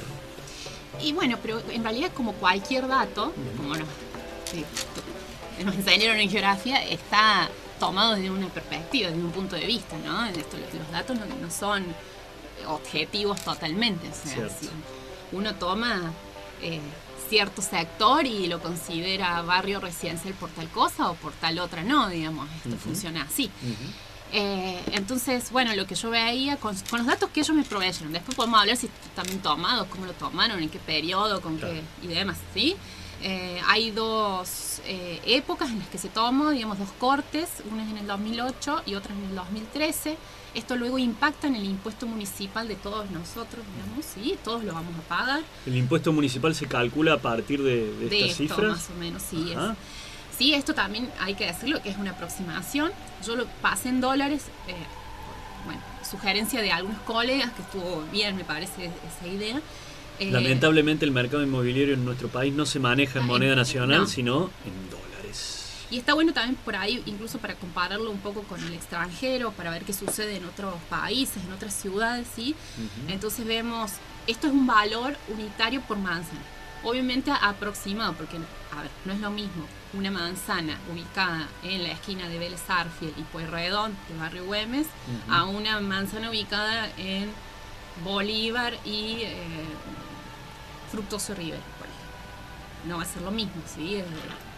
y bueno, pero en realidad como cualquier dato, como nos, sí, nos enseñaron en geografía, está tomado desde una perspectiva, desde un punto de vista, ¿no? Esto, los datos no, no son objetivos totalmente. O sea, Cierto. si uno toma eh, cierto sector y lo considera barrio residencial por tal cosa o por tal otra no, digamos, esto Ujú. funciona así. Ujú. Eh, entonces, bueno, lo que yo veía con, con los datos que ellos me proveyeron, después podemos hablar si están bien tomados, cómo lo tomaron, en qué periodo, con Claro. qué y demás, ¿sí? Eh, hay dos eh, épocas en las que se tomó, digamos, dos cortes, una es en el dos mil ocho y otra en el dos mil trece. Esto luego impacta en el impuesto municipal de todos nosotros, digamos, ¿sí? Todos lo vamos a pagar. ¿El impuesto municipal se calcula a partir de, de, de estas esto, cifras? más o menos, sí. Ajá. Es. Sí, esto también hay que decirlo, que es una aproximación. Yo lo pasé en dólares, eh, bueno, sugerencia de algunos colegas, que estuvo bien, me parece, esa idea. Eh, Lamentablemente el mercado inmobiliario en nuestro país no se maneja en moneda nacional, no. sino en dólares. Y está bueno también por ahí, incluso para compararlo un poco con el extranjero, para ver qué sucede en otros países, en otras ciudades, ¿sí? Uh-huh. Entonces vemos, esto es un valor unitario por manzana. Obviamente aproximado, porque, a ver, no es lo mismo una manzana ubicada en la esquina de Vélez Sarsfield y Pueyrredón, del barrio Güemes, uh-huh. a una manzana ubicada en Bolívar y eh, Fructuoso Rivera, por ejemplo. No va a ser lo mismo, ¿sí? Eh,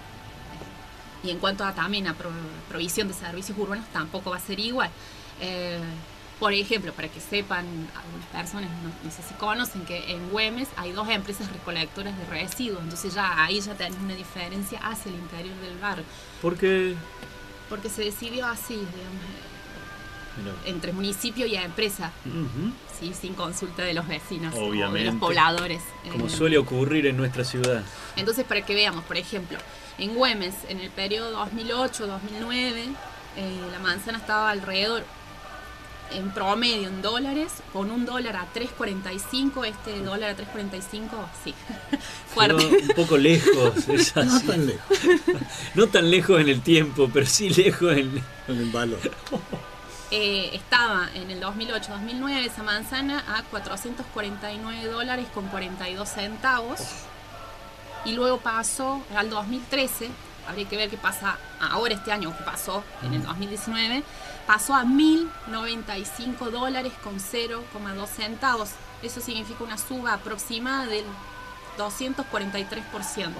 y en cuanto a también a pro, provisión de servicios urbanos, tampoco va a ser igual. Eh, por ejemplo, para que sepan, algunas personas, no, no sé si conocen, que en Güemes hay dos empresas recolectoras de residuos, entonces ya ahí ya tenés una diferencia hacia el interior del barrio. ¿Por qué? Porque se decidió así, digamos, no. entre municipio y empresa, uh-huh. ¿sí? Sin consulta de los vecinos, obviamente, o de los pobladores. Como eh, suele ocurrir en nuestra ciudad. Entonces, para que veamos, por ejemplo, en Güemes, en el periodo dos mil ocho dos mil nueve, eh, la manzana estaba alrededor, en promedio en dólares, con un dólar a tres cuarenta y cinco, este dólar a tres cuarenta y cinco, sí, fuerte. Pero un poco lejos, es así. No tan lejos. No tan lejos en el tiempo, pero sí lejos en, en el valor. Eh, estaba en el dos mil ocho dos mil nueve esa manzana a cuatrocientos cuarenta y nueve dólares con cuarenta y dos centavos. Y luego pasó al dos mil trece, habría que ver qué pasa ahora este año, qué pasó en el dos mil diecinueve, pasó a mil noventa y cinco dólares con cero coma dos centavos. Eso significa una suba aproximada del doscientos cuarenta y tres por ciento.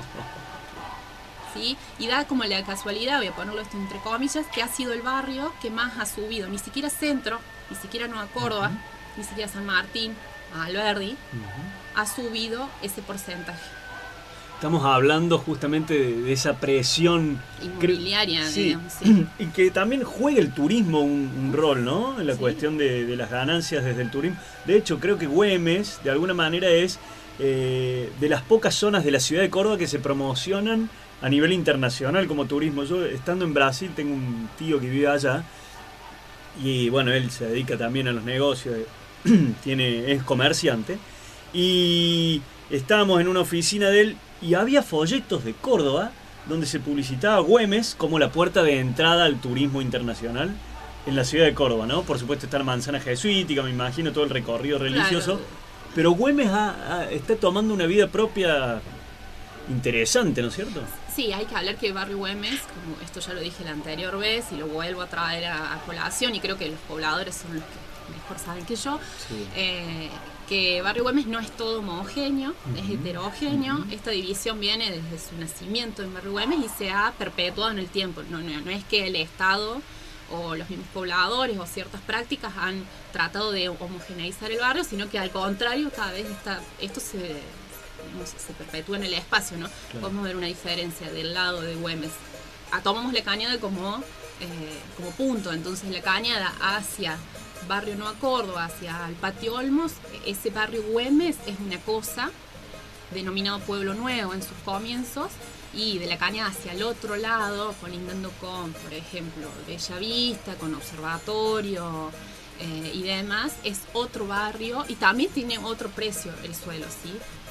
¿Sí? Y da como la casualidad, voy a ponerlo esto entre comillas, que ha sido el barrio que más ha subido. Ni siquiera Centro, ni siquiera Nueva Córdoba, uh-huh. ni siquiera San Martín, Alberdi, uh-huh. ha subido ese porcentaje. Estamos hablando justamente de, de esa presión inmobiliaria, sí, digamos, sí. Y que también juega el turismo un, un rol, ¿no? En la sí. cuestión de, de las ganancias desde el turismo. De hecho, creo que Güemes, de alguna manera, es eh, de las pocas zonas de la ciudad de Córdoba que se promocionan a nivel internacional como turismo. Yo, estando en Brasil, tengo un tío que vive allá y, bueno, él se dedica también a los negocios, tiene, es comerciante, y estábamos en una oficina de él y había folletos de Córdoba donde se publicitaba Güemes como la puerta de entrada al turismo internacional en la ciudad de Córdoba, ¿no? Por supuesto está la manzana jesuítica, me imagino, todo el recorrido religioso, claro. Pero Güemes ha, ha, está tomando una vida propia interesante, ¿no es cierto? Sí, hay que hablar que Barrio Güemes, como esto ya lo dije la anterior vez y lo vuelvo a traer a, a colación, y creo que los pobladores son los que mejor saben que yo, sí. eh, que Barrio Güemes no es todo homogéneo, uh-huh. es heterogéneo. Uh-huh. Esta división viene desde su nacimiento en Barrio Güemes y se ha perpetuado en el tiempo. No, no, no es que el Estado o los mismos pobladores o ciertas prácticas han tratado de homogeneizar el barrio, sino que al contrario, cada vez está, esto se, digamos, se perpetúa en el espacio, ¿no? Claro. Podemos ver una diferencia del lado de Güemes. Ah, tomamos la Cañada como, eh, como punto, entonces la Cañada hacia Barrio Nueva Córdoba, hacia el Patio Olmos, ese barrio Güemes es una cosa, denominado Pueblo Nuevo en sus comienzos, y de la Cañada hacia el otro lado, colindando con, por ejemplo, Bella Vista, con Observatorio eh, y demás, es otro barrio y también tiene otro precio el suelo, ¿sí?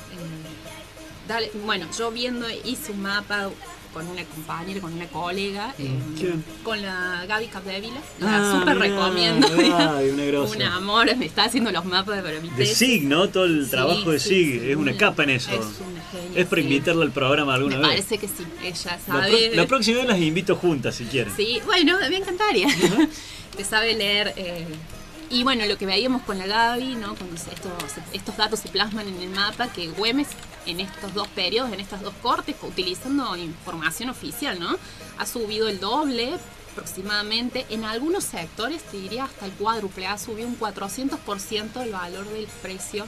Eh, dale, bueno, yo viendo, hice un mapa con una compañera, con una colega, eh, con la Gaby Capdevila, la ah, súper recomiendo. Ay, una un amor, me está haciendo los mapas para mi tesis. De S I G, ¿no? Todo el sí, trabajo de sí, S I G, sí, es una, una capa en eso. Es una genia. Es para sí. invitarla al programa alguna me vez. Me parece que sí, ella sabe. La, pro la próxima vez las invito juntas, si quieren. Sí, bueno, me encantaría. Uh-huh. Te sabe leer. Eh, Y bueno, lo que veíamos con la Gaby, ¿no? Cuando estos, estos datos se plasman en el mapa, que Güemes en estos dos periodos, en estas dos cortes, utilizando información oficial, ¿no? Ha subido el doble aproximadamente. En algunos sectores, te diría hasta el cuádruple, ha subido un cuatrocientos por ciento el valor del precio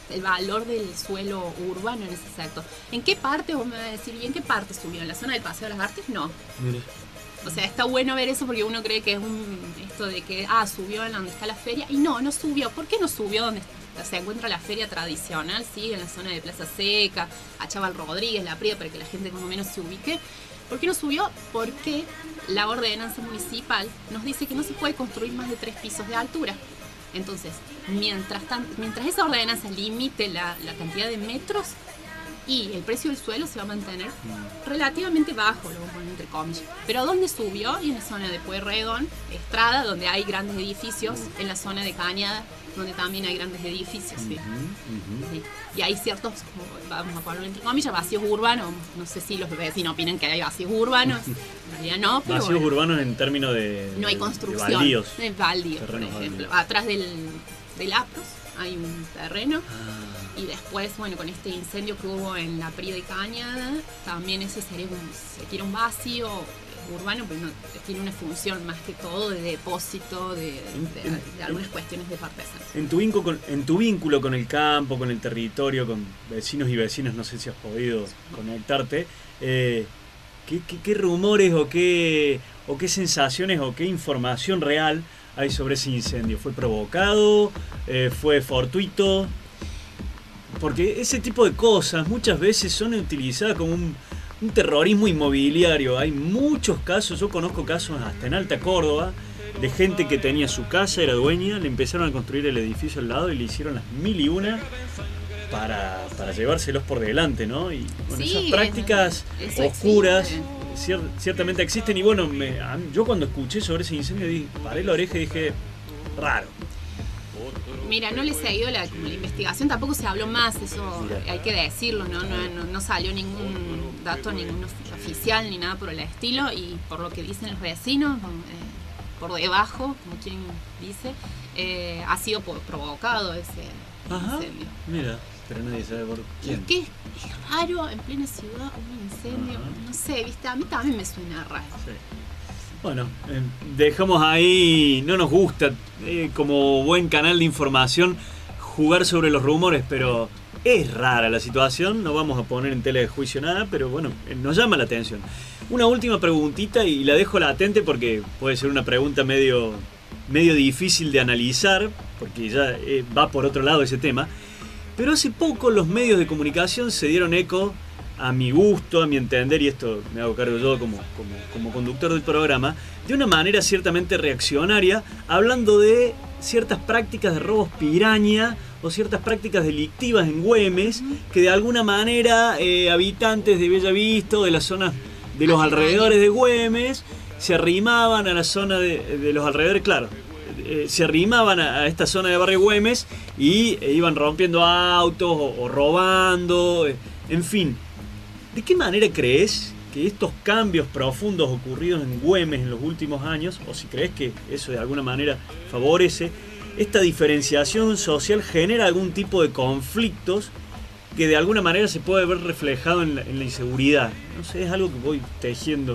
el valor del suelo urbano en ese sector. ¿En qué parte, vos me vas a decir, y en qué parte subió? ¿En la zona del Paseo de las Artes? No. Mire. O sea, está bueno ver eso porque uno cree que es un esto de que, ah, subió en donde está la feria. Y no, no subió. ¿Por qué no subió donde se encuentra la feria tradicional? Sí, en la zona de Plaza Seca, a Chaval Rodríguez, La Pría, para que la gente más o menos se ubique. ¿Por qué no subió? Porque la ordenanza municipal nos dice que no se puede construir más de tres pisos de altura. Entonces, mientras, tan, mientras esa ordenanza limite la, la cantidad de metros, y el precio del suelo se va a mantener relativamente bajo, lo vamos a poner entre comillas. Pero ¿dónde subió? Y en la zona de Pueyrredón, Estrada, donde hay grandes edificios, en la zona de Cañada, donde también hay grandes edificios. ¿Sí? Uh-huh. Sí. Y hay ciertos, vamos a ponerlo entre comillas, vacíos urbanos. No sé si los vecinos opinan que hay vacíos urbanos. En realidad no, pero vacíos bueno, urbanos en términos de, no hay de- construcción. de baldíos. No hay baldíos, por Terrenos ejemplo. baldíos. Atrás del, del Apros hay un terreno. Ah. Y después, bueno, con este incendio que hubo en la Pría de Cañada, también ese sería un, se quiere un vacío urbano, pero no, tiene una función más que todo de depósito de, de, de, de algunas cuestiones de artesanas. En tu, vínculo con, en tu vínculo con el campo, con el territorio, con vecinos y vecinas, no sé si has podido conectarte, eh, ¿qué, qué, qué rumores o qué, o qué sensaciones o qué información real hay sobre ese incendio? ¿Fue provocado? Eh, ¿Fue fortuito? Porque ese tipo de cosas muchas veces son utilizadas como un, un terrorismo inmobiliario. Hay muchos casos, yo conozco casos hasta en Alta Córdoba, de gente que tenía su casa, era dueña, le empezaron a construir el edificio al lado y le hicieron las mil y una para, para llevárselos por delante, ¿no? Y bueno, Sí, esas prácticas eso oscuras existe. cier- ciertamente existen. Y bueno, me, a mí- yo cuando escuché sobre ese incendio di- paré la oreja y dije, raro. Mira, no le he seguido la, como la investigación, tampoco se habló más, eso Mira. hay que decirlo, ¿no? No, no, no salió ningún dato, ningún ofi- oficial ni nada por el estilo, y por lo que dicen los vecinos, eh, por debajo, como quien dice, eh, ha sido po- provocado ese Ajá. incendio. Mira, pero nadie sabe por quién. Es que es, es raro en plena ciudad un incendio, Ajá. no sé, viste, a mí también me suena raro. Sí. Bueno, eh, dejamos ahí, no nos gusta eh, como buen canal de información jugar sobre los rumores, pero es rara la situación, no vamos a poner en tela de juicio nada, pero bueno, eh, nos llama la atención. Una última preguntita y la dejo latente porque puede ser una pregunta medio, medio difícil de analizar, porque ya eh, va por otro lado ese tema, pero hace poco los medios de comunicación se dieron eco, a mi gusto, a mi entender, y esto me hago cargo yo como, como, como conductor del programa, de una manera ciertamente reaccionaria, hablando de ciertas prácticas de robos piraña o ciertas prácticas delictivas en Güemes, que de alguna manera eh, habitantes de Bellavista o de las zonas de los alrededores de Güemes se arrimaban a la zona de, de los alrededores, claro, eh, se arrimaban a, a esta zona de Barrio Güemes y eh, iban rompiendo autos o, o robando, eh, en fin. ¿De qué manera crees que estos cambios profundos ocurridos en Güemes en los últimos años, o si crees que eso de alguna manera favorece, esta diferenciación social genera algún tipo de conflictos que de alguna manera se puede ver reflejado en la, en la inseguridad? No sé, es algo que voy tejiendo.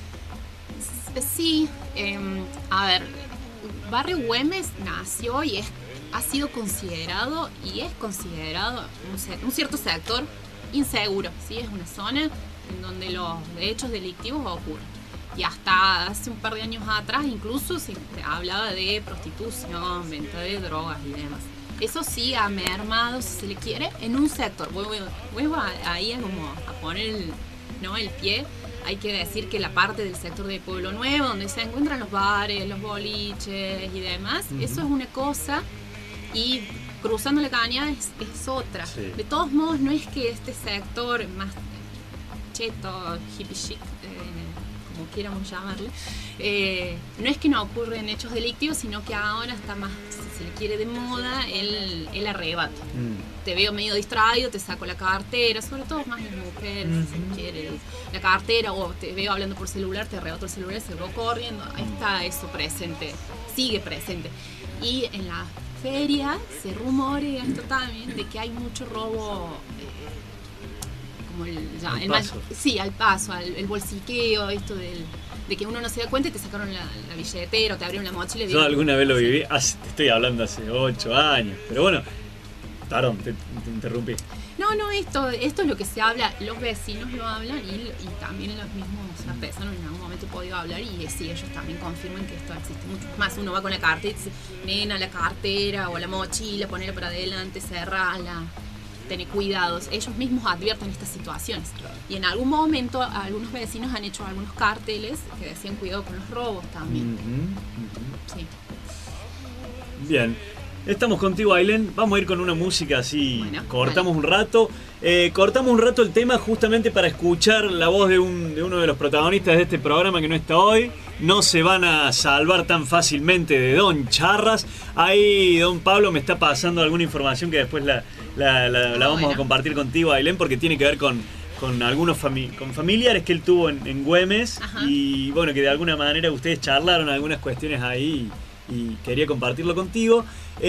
Sí, eh, a ver, Barrio Güemes nació y es, ha sido considerado y es considerado un, ce- un cierto sector inseguro, ¿sí? Es una zona en donde los hechos delictivos ocurren. Y hasta hace un par de años atrás incluso se hablaba de prostitución, venta de drogas y demás. Eso sí ha mermado, si se le quiere, en un sector. Vuelvo, vuelvo a- ahí a, como a poner el, ¿no? el pie. Hay que decir que la parte del sector de Pueblo Nuevo, donde se encuentran los bares, los boliches y demás, Ujú. eso es una cosa. Y cruzando la cañada es, es otra. Sí. De todos modos, no es que este sector más cheto, hippie chic, eh, como quieramos llamarle, eh, no es que no ocurren hechos delictivos, sino que ahora está más, si se le quiere, de moda el, el arrebato. Mm. Te veo medio distraído, te saco la cartera, sobre todo más las mujeres, si se le quiere, la cartera, o te veo hablando por celular, te arrebato el celular, se va corriendo. Ahí está eso presente, sigue presente. Y en la feria se rumorea esto también de que hay mucho robo, eh, como el, ya, Al el mal- paso. sí, al paso, al, el bolsiqueo, esto del, de que uno no se da cuenta y te sacaron la, la billetera o te abrieron la mochila. y Yo digo, alguna vez lo viví, hace- te estoy hablando hace ocho años, pero bueno, perdón, te, te interrumpí. No, no, esto, esto es lo que se habla, los vecinos lo hablan y, y también los mismos artesanos en algún momento he podido hablar y sí, ellos también confirman que esto existe mucho más. Uno va con la cartera y dice, nena, la cartera o la mochila, ponela para adelante, cerrala, tener cuidados. Ellos mismos advierten estas situaciones. Y en algún momento algunos vecinos han hecho algunos carteles que decían cuidado con los robos también. Uh-huh, uh-huh. Sí. Bien. Estamos contigo, Ailén. Vamos a ir con una música así. Bueno, cortamos vale. un rato. Eh, cortamos un rato el tema justamente para escuchar la voz de, un, de uno de los protagonistas de este programa que no está hoy. No se van a salvar tan fácilmente de Don Charras. Ahí Don Pablo me está pasando alguna información que después la, la, la, la vamos bueno. a compartir contigo, Ailén, porque tiene que ver con, con algunos fami- con familiares que él tuvo en, en Güemes. Ajá. Y bueno, que de alguna manera ustedes charlaron algunas cuestiones ahí y quería compartirlo contigo.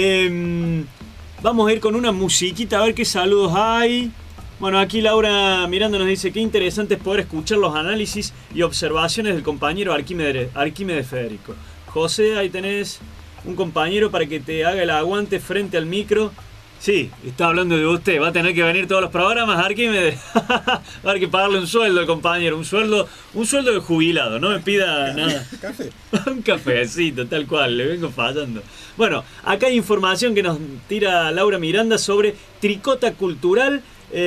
Eh, vamos a ir con una musiquita a ver qué saludos hay. Bueno, aquí Laura Miranda nos dice qué interesante es poder escuchar los análisis y observaciones del compañero Arquímedes, Arquímedes Federico. José, ahí tenés un compañero para que te haga el aguante frente al micro. Sí, está hablando de usted, va a tener que venir todos los programas, Arquímedes. Va a haber que pagarle un sueldo al compañero, un sueldo, un sueldo de jubilado, no me pida nada. ¿Café? Un cafecito, tal cual, le vengo fallando. Bueno, acá hay información que nos tira Laura Miranda sobre Tricota Cultural.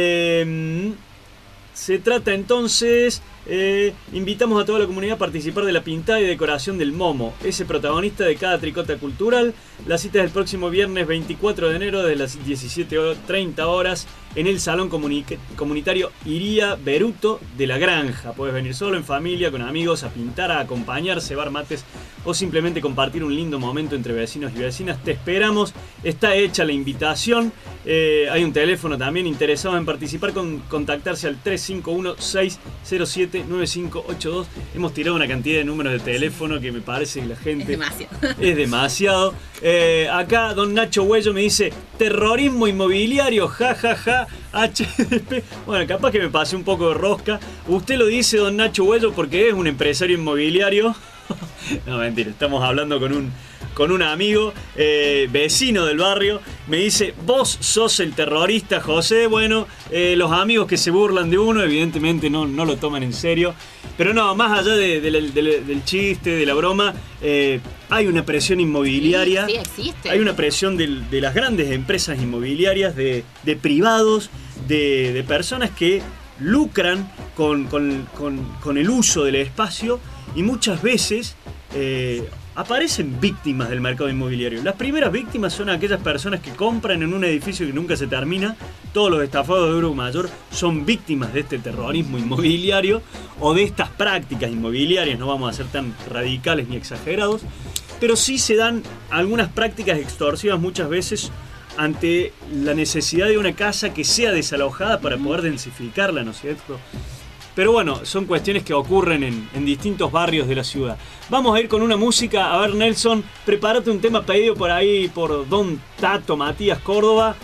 Eh, se trata entonces, eh, invitamos a toda la comunidad a participar de la pintada y decoración del Momo, ese protagonista de cada Tricota Cultural. La cita es el próximo viernes veinticuatro de enero desde las diecisiete treinta horas en el Salón Comunica- Comunitario Iría Beruto de la Granja. Puedes venir solo, en familia, con amigos, a pintar, a acompañar, cebar mates o simplemente compartir un lindo momento entre vecinos y vecinas. Te esperamos, está hecha la invitación. Eh, hay un teléfono también. Interesado en participar, con contactarse al tres cinco uno, seis cero siete, nueve cinco ocho dos. Hemos tirado una cantidad de números de teléfono que me parece que la gente... Es demasiado. Es demasiado. Eh, acá don Nacho Huello me dice terrorismo inmobiliario, ja ja ja, H D P. Bueno, capaz que me pasé un poco de rosca. Usted lo dice, don Nacho Huello, porque es un empresario inmobiliario. No, mentira, estamos hablando con un, con un amigo, eh, vecino del barrio. Me dice, vos sos el terrorista, José. Bueno, eh, los amigos que se burlan de uno evidentemente no, no lo toman en serio. Pero no, más allá de, de, de, de, del chiste, de la broma, eh, hay una presión inmobiliaria. Sí, sí existe. Hay una presión de, de las grandes empresas inmobiliarias, de, de privados, de, de personas que lucran con, con, con, con el uso del espacio y muchas veces eh, aparecen víctimas del mercado inmobiliario. Las primeras víctimas son aquellas personas que compran en un edificio que nunca se termina. Todos los estafados de Euro Mayor son víctimas de este terrorismo inmobiliario o de estas prácticas inmobiliarias. No vamos a ser tan radicales ni exagerados, pero sí se dan algunas prácticas extorsivas muchas veces ante la necesidad de una casa que sea desalojada para poder densificarla, ¿no es cierto? Pero bueno, son cuestiones que ocurren en, en distintos barrios de la ciudad. Vamos a ir con una música. A ver, Nelson, prepárate un tema pedido por ahí por Don Tato Matías Córdoba.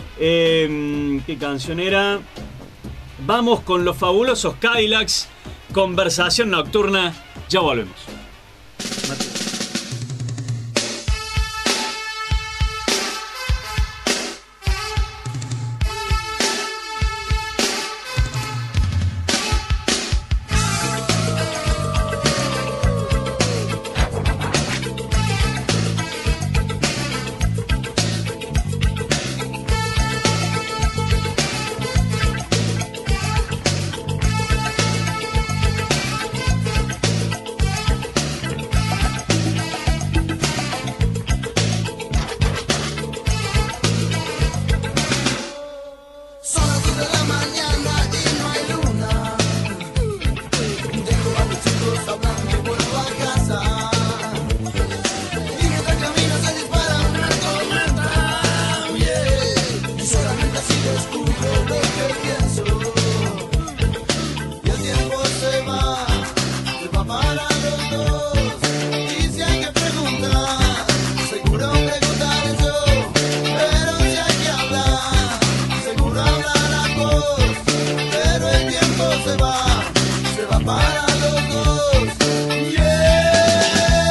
Eh, ¿Qué canción era? Vamos con los fabulosos Cadillacs. Conversación nocturna. Ya volvemos. Matías.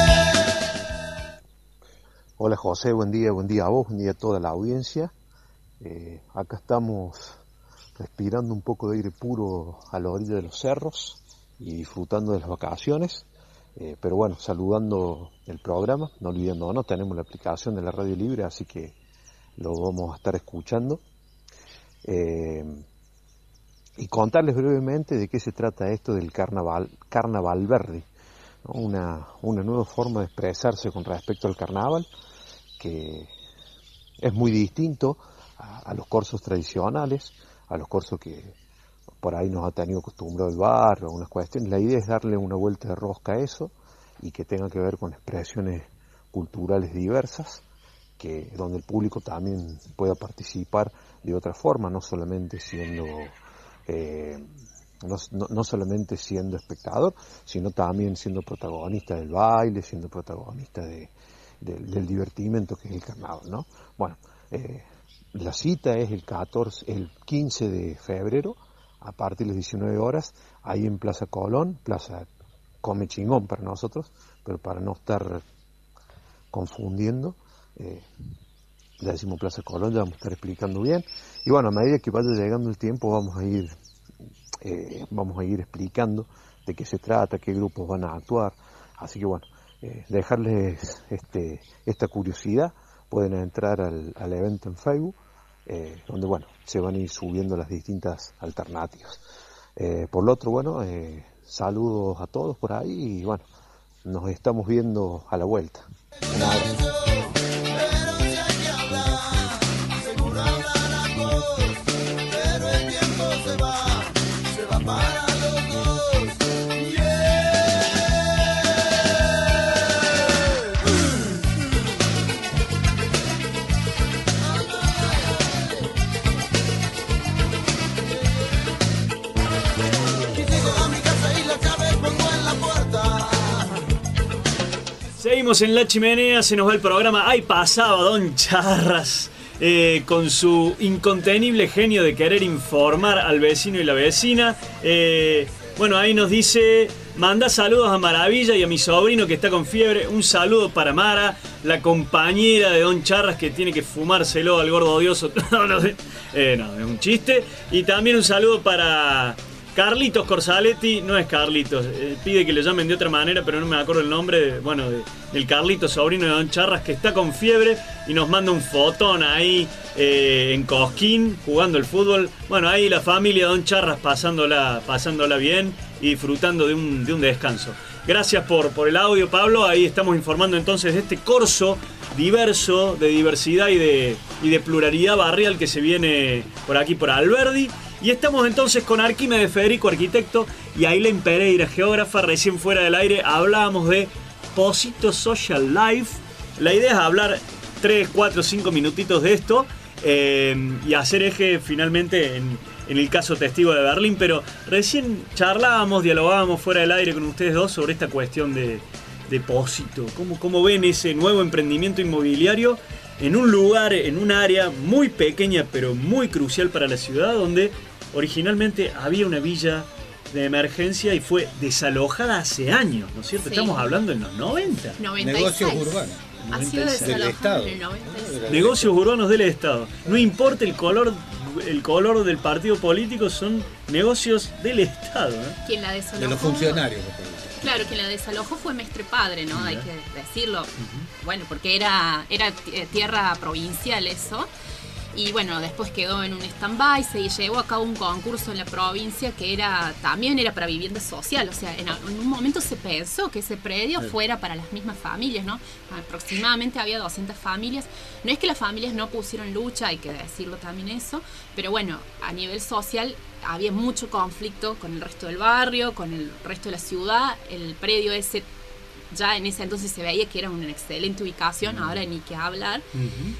Hola José, buen día, buen día a vos, buen día a toda la audiencia. Eh, acá estamos respirando un poco de aire puro a la orilla de los cerros y disfrutando de las vacaciones. Eh, pero bueno, saludando el programa, no olvidándonos, tenemos la aplicación de la Radio Libre, así que lo vamos a estar escuchando. Eh, y contarles brevemente de qué se trata esto del carnaval, Carnaval Verde, ¿no? Una, una nueva forma de expresarse con respecto al carnaval, que es muy distinto a, a los corsos tradicionales, a los corsos que por ahí nos ha tenido acostumbrado el barrio, algunas cuestiones. La idea es darle una vuelta de rosca a eso y que tenga que ver con expresiones culturales diversas, que donde el público también pueda participar de otra forma, no solamente siendo eh, no, no, no solamente siendo espectador, sino también siendo protagonista del baile, siendo protagonista de, de, del divertimento que es el carnaval, ¿no? Bueno, eh, la cita es el catorce, el quince de febrero, a partir de las diecinueve horas, ahí en Plaza Colón, Plaza Come Chingón para nosotros, pero para no estar confundiendo, eh, ya decimos Plaza Colón, ya vamos a estar explicando bien. Y bueno, a medida que vaya llegando el tiempo vamos a ir eh, vamos a ir explicando de qué se trata, qué grupos van a actuar. Así que bueno, eh, dejarles este, esta curiosidad. Pueden entrar al, al evento en Facebook, Eh, donde bueno, se van a ir subiendo las distintas alternativas. Eh, por lo otro, bueno, eh, saludos a todos por ahí y bueno, nos estamos viendo a la vuelta. Un abrazo. Seguimos en La Chimenea, se nos va el programa. Ahí pasaba Don Charras eh, con su incontenible genio de querer informar al vecino y la vecina. Eh, bueno, ahí nos dice, manda saludos a Maravilla y a mi sobrino que está con fiebre. Un saludo para Mara, la compañera de Don Charras que tiene que fumárselo al gordo odioso. no, no, eh, no, es un chiste. Y también un saludo para Carlitos Corsaletti, no es Carlitos, eh, pide que le llamen de otra manera, pero no me acuerdo el nombre, bueno, de, del Carlitos, sobrino de Don Charras, que está con fiebre y nos manda un fotón ahí eh, en Cosquín, jugando el fútbol. Bueno, ahí la familia de Don Charras pasándola, pasándola bien y disfrutando de un, de un descanso. Gracias por, por el audio, Pablo. Ahí estamos informando entonces de este corso diverso, de diversidad y de, y de pluralidad barrial que se viene por aquí, por Alberdi. Y estamos entonces con Arquímedes Federico, arquitecto, y Ailén Pereira, geógrafa. Recién fuera del aire hablábamos de Pocito Social Life. La idea es hablar tres, cuatro, cinco minutitos de esto eh, y hacer eje finalmente en, en el caso testigo de Berlín. Pero recién charlábamos, dialogábamos fuera del aire con ustedes dos sobre esta cuestión de, de Pocito. ¿Cómo, cómo ven ese nuevo emprendimiento inmobiliario en un lugar, en un área muy pequeña pero muy crucial para la ciudad, donde originalmente había una villa de emergencia y fue desalojada hace años, ¿no es cierto? Sí. Estamos hablando en los noventa. noventa y seis. Negocios urbanos. Ha sido desalojado en el noventa y seis. Negocios urbanos del Estado. No importa el color, el color del partido político, son negocios del Estado, ¿eh? Quien la desalojó, de los funcionarios. Claro, quien la desalojó fue Mestre Padre, ¿no? Uh-huh. Hay que decirlo. Uh-huh. Bueno, porque era, era tierra provincial eso. Y bueno, después quedó en un stand-by, se llevó a cabo un concurso en la provincia que era también era para vivienda social. O sea, en, en un momento se pensó que ese predio fuera para las mismas familias, ¿no? Aproximadamente había doscientas familias. No es que las familias no pusieron lucha, hay que decirlo también eso, pero bueno, a nivel social había mucho conflicto con el resto del barrio, con el resto de la ciudad. El predio ese, ya en ese entonces se veía que era una excelente ubicación, ahora ni qué hablar. Uh-huh.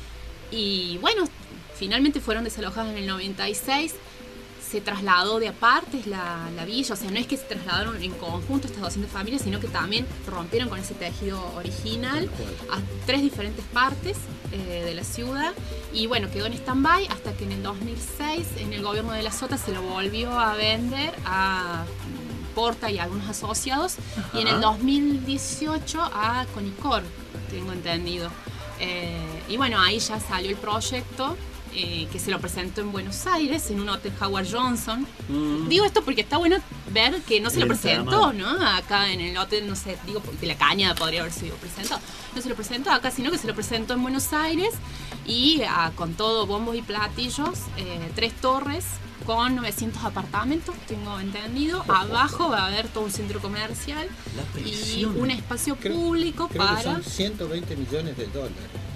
Y bueno, finalmente fueron desalojados en el noventa y seis, se trasladó de apartes la, la villa, o sea, no es que se trasladaron en conjunto estas doscientas familias, sino que también rompieron con ese tejido original a tres diferentes partes eh, de la ciudad, y bueno, quedó en stand-by hasta que en el dos mil seis, en el gobierno de la Sota, se lo volvió a vender a Porta y a algunos asociados. Ajá. Y en el dos mil dieciocho a Conicor, tengo entendido. Eh, y bueno, ahí ya salió el proyecto eh, que se lo presentó en Buenos Aires, en un hotel Howard Johnson. Mm. Digo esto porque está bueno ver que no se El lo presentó, entramado. ¿no? Acá en el hotel, no sé, digo, de la Cañada podría haber sido presentado. No se lo presentó acá, sino que se lo presentó en Buenos Aires y ah, con todo bombos y platillos, eh, tres torres con novecientos apartamentos, tengo entendido. Abajo va a haber todo un centro comercial y un espacio público Creo para... que son ciento veinte millones de dólares.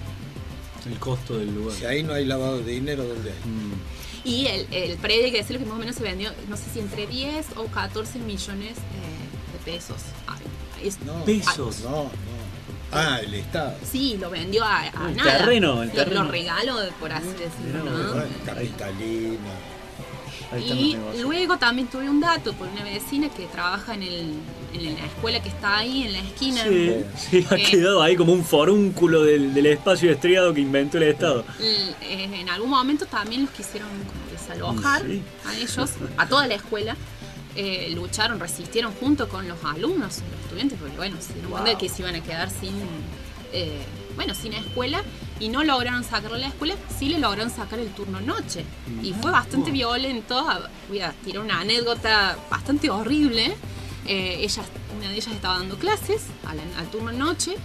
El costo del lugar. Si ahí no hay lavado de dinero, ¿dónde hay? Mm. Y el, el predio, hay que decirlo, que más o menos se vendió, no sé si entre diez o catorce millones eh, de pesos. Ay, es- No, Pesos. No, no. Ah, el Estado. Sí, lo vendió a, a El nada. terreno, el Lo- terreno. Lo regaló, por así decirlo, Mirá, ¿no? Bueno, capitalina. Ahí están Y los negocios. luego también tuve un dato por una vecina que trabaja en, el, en la escuela que está ahí en la esquina. Sí, sí, ha Eh, quedado ahí como un forúnculo del, del espacio estriado que inventó el Estado. l- eh, en algún momento también los quisieron como desalojar Sí. a ellos, a toda la escuela. Eh, lucharon, resistieron junto con los alumnos, los estudiantes, porque bueno, se dieron cuenta de que se iban a quedar sin, eh, bueno, sin escuela, y no lograron sacarlo de la escuela, sí le lograron sacar el turno noche. Y fue bastante violento. Voy a tirar una anécdota bastante horrible. Eh, ella, una de ellas estaba dando clases a la- al turno noche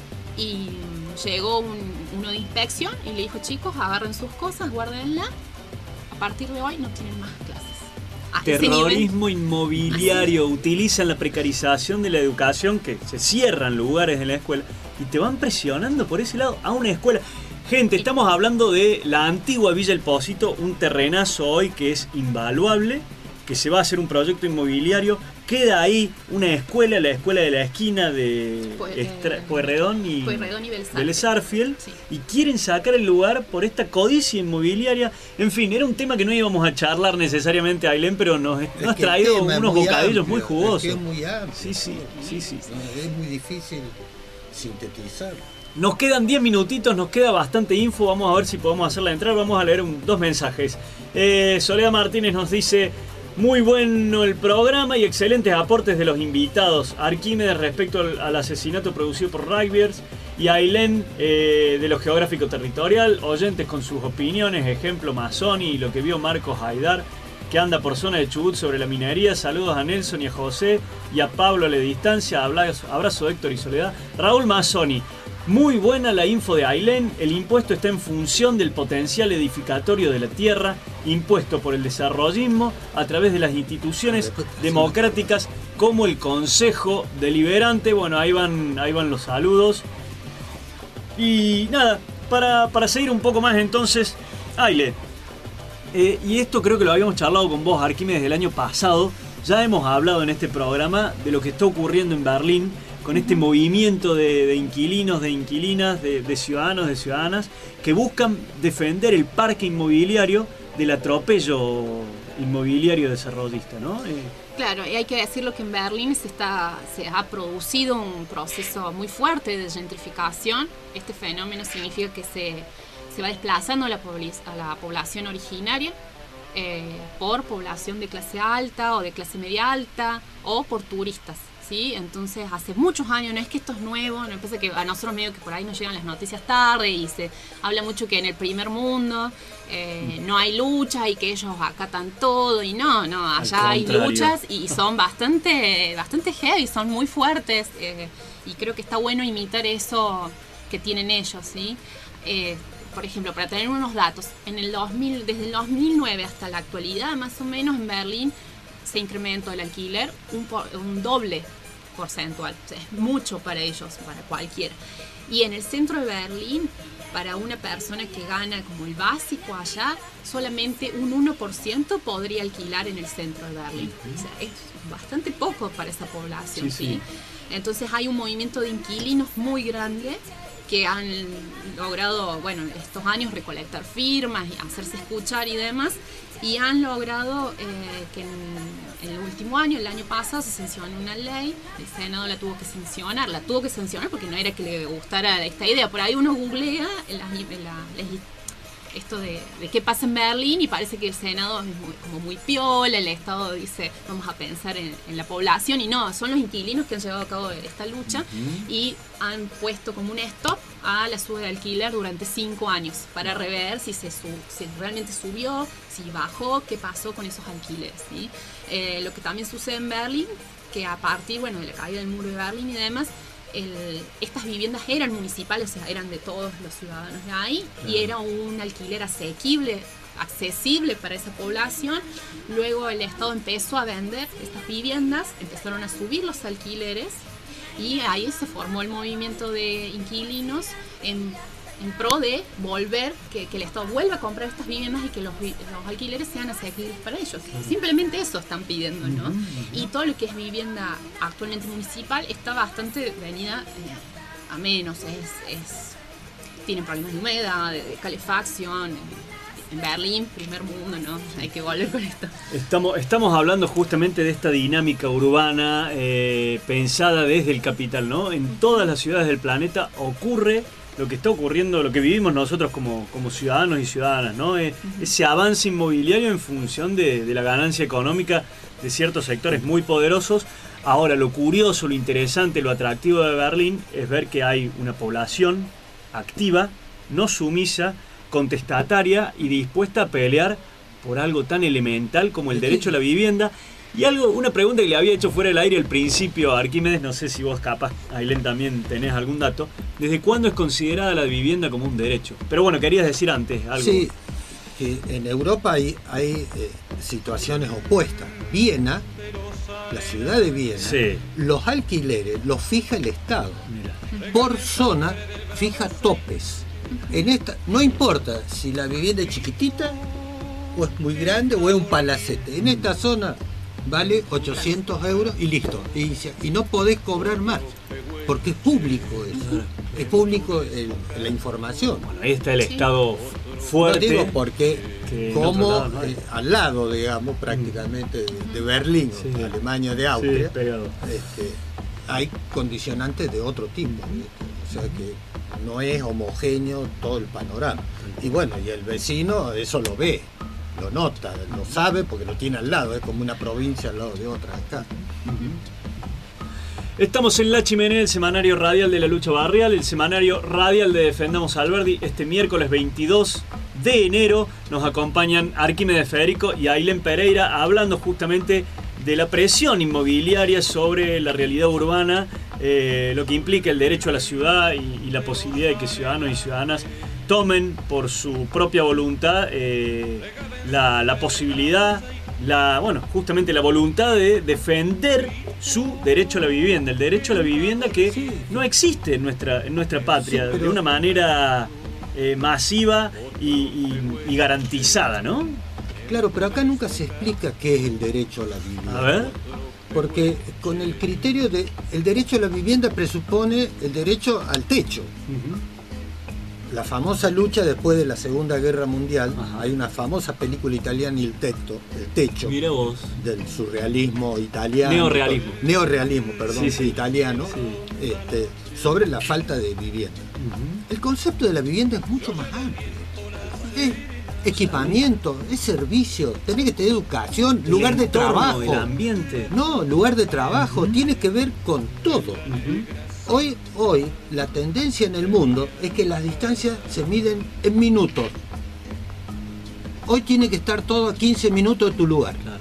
y llegó un- uno de inspección y le dijo: chicos, agarren sus cosas, guárdenla, a partir de hoy no tienen más clases. A ese nivel. Terrorismo inmobiliario, utilizan la precarización de la educación, que se cierran lugares en la escuela y te van presionando por ese lado a una escuela. Gente, estamos hablando de la antigua Villa El Pocito, un terrenazo hoy que es invaluable, que se va a hacer un proyecto inmobiliario. Queda ahí una escuela, la escuela de la esquina de Pue- Estra- eh, Pueyrredón y Pueyrredón y Belzar. Belezarfield, Sí. y quieren sacar el lugar por esta codicia inmobiliaria. En fin, era un tema que no íbamos a charlar necesariamente, Ailén, pero nos, nos Es has que el traído tema es unos muy bocadillos amplio, muy es jugosos. que es muy amplio. Sí, sí, sí, sí. No, es muy difícil sintetizar. Nos quedan diez minutitos, nos queda bastante info. Vamos a ver si podemos hacerla entrar. Vamos a leer un- dos mensajes. Eh, Soledad Martínez nos dice: muy bueno el programa y excelentes aportes de los invitados. Arquímedes respecto al, al asesinato producido por Rugbyers. Y Ailén eh, de lo geográfico territorial. Oyentes con sus opiniones. Ejemplo Mazzoni y lo que vio Marcos Haidar, que anda por zona de Chubut sobre la minería. Saludos a Nelson y a José y a Pablo a la distancia. Abrazo, abrazo Héctor y Soledad. Raúl Mazzoni: muy buena la info de Ailén. El impuesto está en función del potencial edificatorio de la tierra, impuesto por el desarrollismo a través de las instituciones democráticas como el Consejo Deliberante. Bueno, ahí van, ahí van los saludos. Y nada, para, para seguir un poco más entonces, Aile, eh, y esto creo que lo habíamos charlado con vos, Arquímedes, del año pasado. Ya hemos hablado en este programa de lo que está ocurriendo en Berlín con este movimiento de, de inquilinos, de inquilinas, de, de ciudadanos, de ciudadanas que buscan defender el parque inmobiliario del atropello inmobiliario desarrollista, ¿no? Eh, Claro, y hay que decirlo que en Berlín se, está, se ha producido un proceso muy fuerte de gentrificación. Este fenómeno significa que se, se va desplazando a la, pobl- a la población originaria eh, por población de clase alta o de clase media alta o por turistas, ¿sí? Entonces hace muchos años, no es que esto es nuevo, no pasa que a nosotros medio que por ahí nos llegan las noticias tarde y se habla mucho que en el primer mundo eh, no hay lucha y que ellos acatan todo, y no, no, allá hay contrario. luchas y son bastante, bastante heavy, son muy fuertes, eh, y creo que está bueno imitar eso que tienen ellos, ¿sí? Eh, por ejemplo, para tener unos datos, en el dos mil, desde el dos mil nueve hasta la actualidad, más o menos en Berlín se incrementó el alquiler un, por, un doble porcentual. O sea, es mucho para ellos, para cualquiera. Y en el centro de Berlín, para una persona que gana como el básico allá, solamente un uno por ciento podría alquilar en el centro de Berlín. O sea, es bastante poco para esa población, Sí, ¿sí? sí. Entonces hay un movimiento de inquilinos muy grande que han logrado, bueno, estos años recolectar firmas y hacerse escuchar y demás, y han logrado eh, que en, en el último año, el año pasado, se sancionó una ley. El Senado la tuvo que sancionar, la tuvo que sancionar porque no era que le gustara esta idea. Por ahí uno googlea en la, en la legis- esto de, de qué pasa en Berlín, y parece que el Senado es muy, como muy piola, el Estado dice vamos a pensar en, en la población, y no, son los inquilinos que han llevado a cabo esta lucha uh-huh. y han puesto como un stop a la suba de alquiler durante cinco años para rever si, se sub, si realmente subió, si bajó, qué pasó con esos alquileres, ¿sí? Eh, lo que también sucede en Berlín, que a partir bueno, de la caída del muro de Berlín y demás, El, estas viviendas eran municipales, o sea, eran de todos los ciudadanos de ahí, claro. y era un alquiler asequible, accesible para esa población. Luego el Estado empezó a vender estas viviendas, empezaron a subir los alquileres, y ahí se formó el movimiento de inquilinos en, en pro de volver, que, que el Estado vuelva a comprar estas viviendas y que los, los alquileres sean asequibles para ellos. Simplemente eso están pidiendo, ¿no? Y todo lo que es vivienda actualmente municipal está bastante venida eh, a menos. Es, es, tienen problemas de humedad, de, de calefacción. En Berlín, primer mundo, ¿no? Hay que volver con esto. Estamos, estamos hablando justamente de esta dinámica urbana eh, pensada desde el capital, ¿no? En todas las ciudades del planeta ocurre lo que está ocurriendo, lo que vivimos nosotros como, como ciudadanos y ciudadanas, ¿no? Eh, uh-huh. Ese avance inmobiliario en función de, de la ganancia económica de ciertos sectores muy poderosos. Ahora, lo curioso, lo interesante, lo atractivo de Berlín es ver que hay una población activa, no sumisa, contestataria y dispuesta a pelear por algo tan elemental como el derecho a la vivienda. Y algo, una pregunta que le había hecho fuera del aire al principio a Arquímedes, no sé si vos capaz, Ailén, también tenés algún dato. ¿Desde cuándo es considerada la vivienda como un derecho? Pero bueno, querías decir antes algo. Sí, que en Europa hay, hay eh, situaciones opuestas. Viena, la ciudad de Viena, sí. los alquileres los fija el Estado. Mira. Por zona fija topes. En esta, no importa si la vivienda es chiquitita o es muy grande o es un palacete. En esta zona vale ochocientos euros y listo. Y, y no podés cobrar más, porque es público eso. Es público el, la información. Bueno, ahí está el Estado fuerte. No digo porque como lado, ¿no? eh, al lado, digamos, prácticamente de, de Berlín, sí. Alemania de Austria, sí, este, hay condicionantes de otro tipo. O sea que no es homogéneo todo el panorama. Y bueno, y el vecino eso lo ve, lo nota, lo sabe porque lo tiene al lado, es como una provincia al lado de otra acá. Estamos en La Chimenea, el semanario radial de la lucha barrial, el semanario radial de Defendamos Alberdi. Este miércoles veintidós de enero nos acompañan Arquímedes Federico y Ailén Pereira hablando justamente de la presión inmobiliaria sobre la realidad urbana, eh, lo que implica el derecho a la ciudad y, y la posibilidad de que ciudadanos y ciudadanas tomen por su propia voluntad eh, la, la posibilidad, la, bueno, justamente la voluntad de defender su derecho a la vivienda, el derecho a la vivienda que sí. no existe en nuestra, en nuestra patria, sí, pero... de una manera eh, masiva y, y, y garantizada, ¿no? Claro, pero acá nunca se explica qué es el derecho a la vivienda. A ver. Porque con el criterio de el derecho a la vivienda presupone el derecho al techo. Uh-huh. La famosa lucha después de la Segunda Guerra Mundial, ajá. hay una famosa película italiana, El Techo, El Techo, mira vos. Del surrealismo italiano. Neorrealismo. Neorrealismo, perdón, sí, sí. italiano, sí. Este, sobre la falta de vivienda. Uh-huh. El concepto de la vivienda es mucho más amplio. Es equipamiento, es servicio, tenés que tener educación, el lugar de trabajo, el ambiente. No, lugar de trabajo, uh-huh. tiene que ver con todo. Uh-huh. Hoy, hoy, la tendencia en el mundo es que las distancias se miden en minutos. Hoy tiene que estar todo a quince minutos de tu lugar. Claro.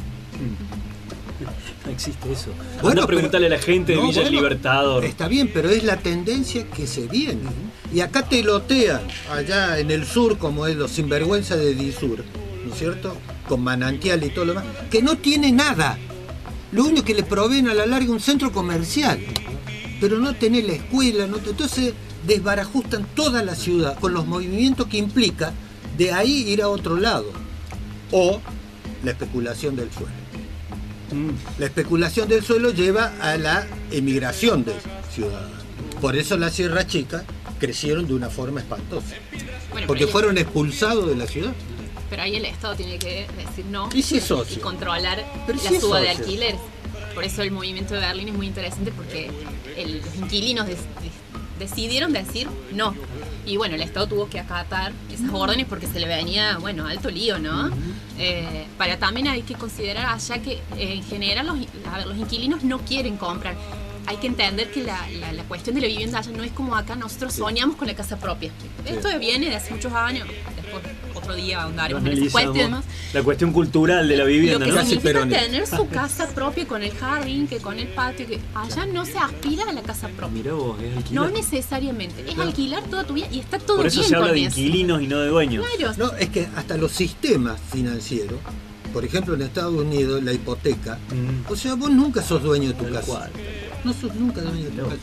No existe eso. Bueno, preguntarle a la gente de no, Villa bueno, Libertador. Está bien, pero es la tendencia que se viene. Y acá te lotean, allá en el sur, como es los sinvergüenza de Disur, ¿no es cierto? Con Manantial y todo lo demás, que no tiene nada. Lo único que le proveen a la larga un centro comercial, pero no tenés la escuela, no te... entonces desbarajustan toda la ciudad con los movimientos que implica de ahí ir a otro lado. O la especulación del suelo. La especulación del suelo lleva a la emigración de ciudadanos. Por eso las Sierra Chica crecieron de una forma espantosa. Bueno, porque fueron el... expulsados de la ciudad. Pero ahí el Estado tiene que decir no y, si es socio. y controlar pero la si suba de alquileres. Por eso el movimiento de Berlín es muy interesante porque el, los inquilinos de, de, decidieron decir no. Y bueno, el Estado tuvo que acatar esas órdenes porque se le venía, bueno, alto lío, ¿no? Uh-huh. eh, para también hay que considerar allá que eh, en general los, a ver, los inquilinos no quieren comprar. Hay que entender que la, la, la cuestión de la vivienda allá no es como acá, nosotros soñamos con la casa propia. Sí. Esto viene de hace muchos años, después otro día ahondaremos en esa cuestión. La cuestión cultural de la vivienda, lo que ¿no? significa tener su casa propia con el jardín, que con el patio, que allá no se aspira a la casa propia. Mirá vos, es alquilar. No necesariamente, es claro. alquilar toda tu vida y está todo bien. Por eso bien se habla con de eso. inquilinos y no de dueños. Claro. No, es que hasta los sistemas financieros, por ejemplo en Estados Unidos, la hipoteca, mm. o sea, vos nunca sos dueño de tu Tal casa. Cual. No sos nunca dueño de tu no. casa.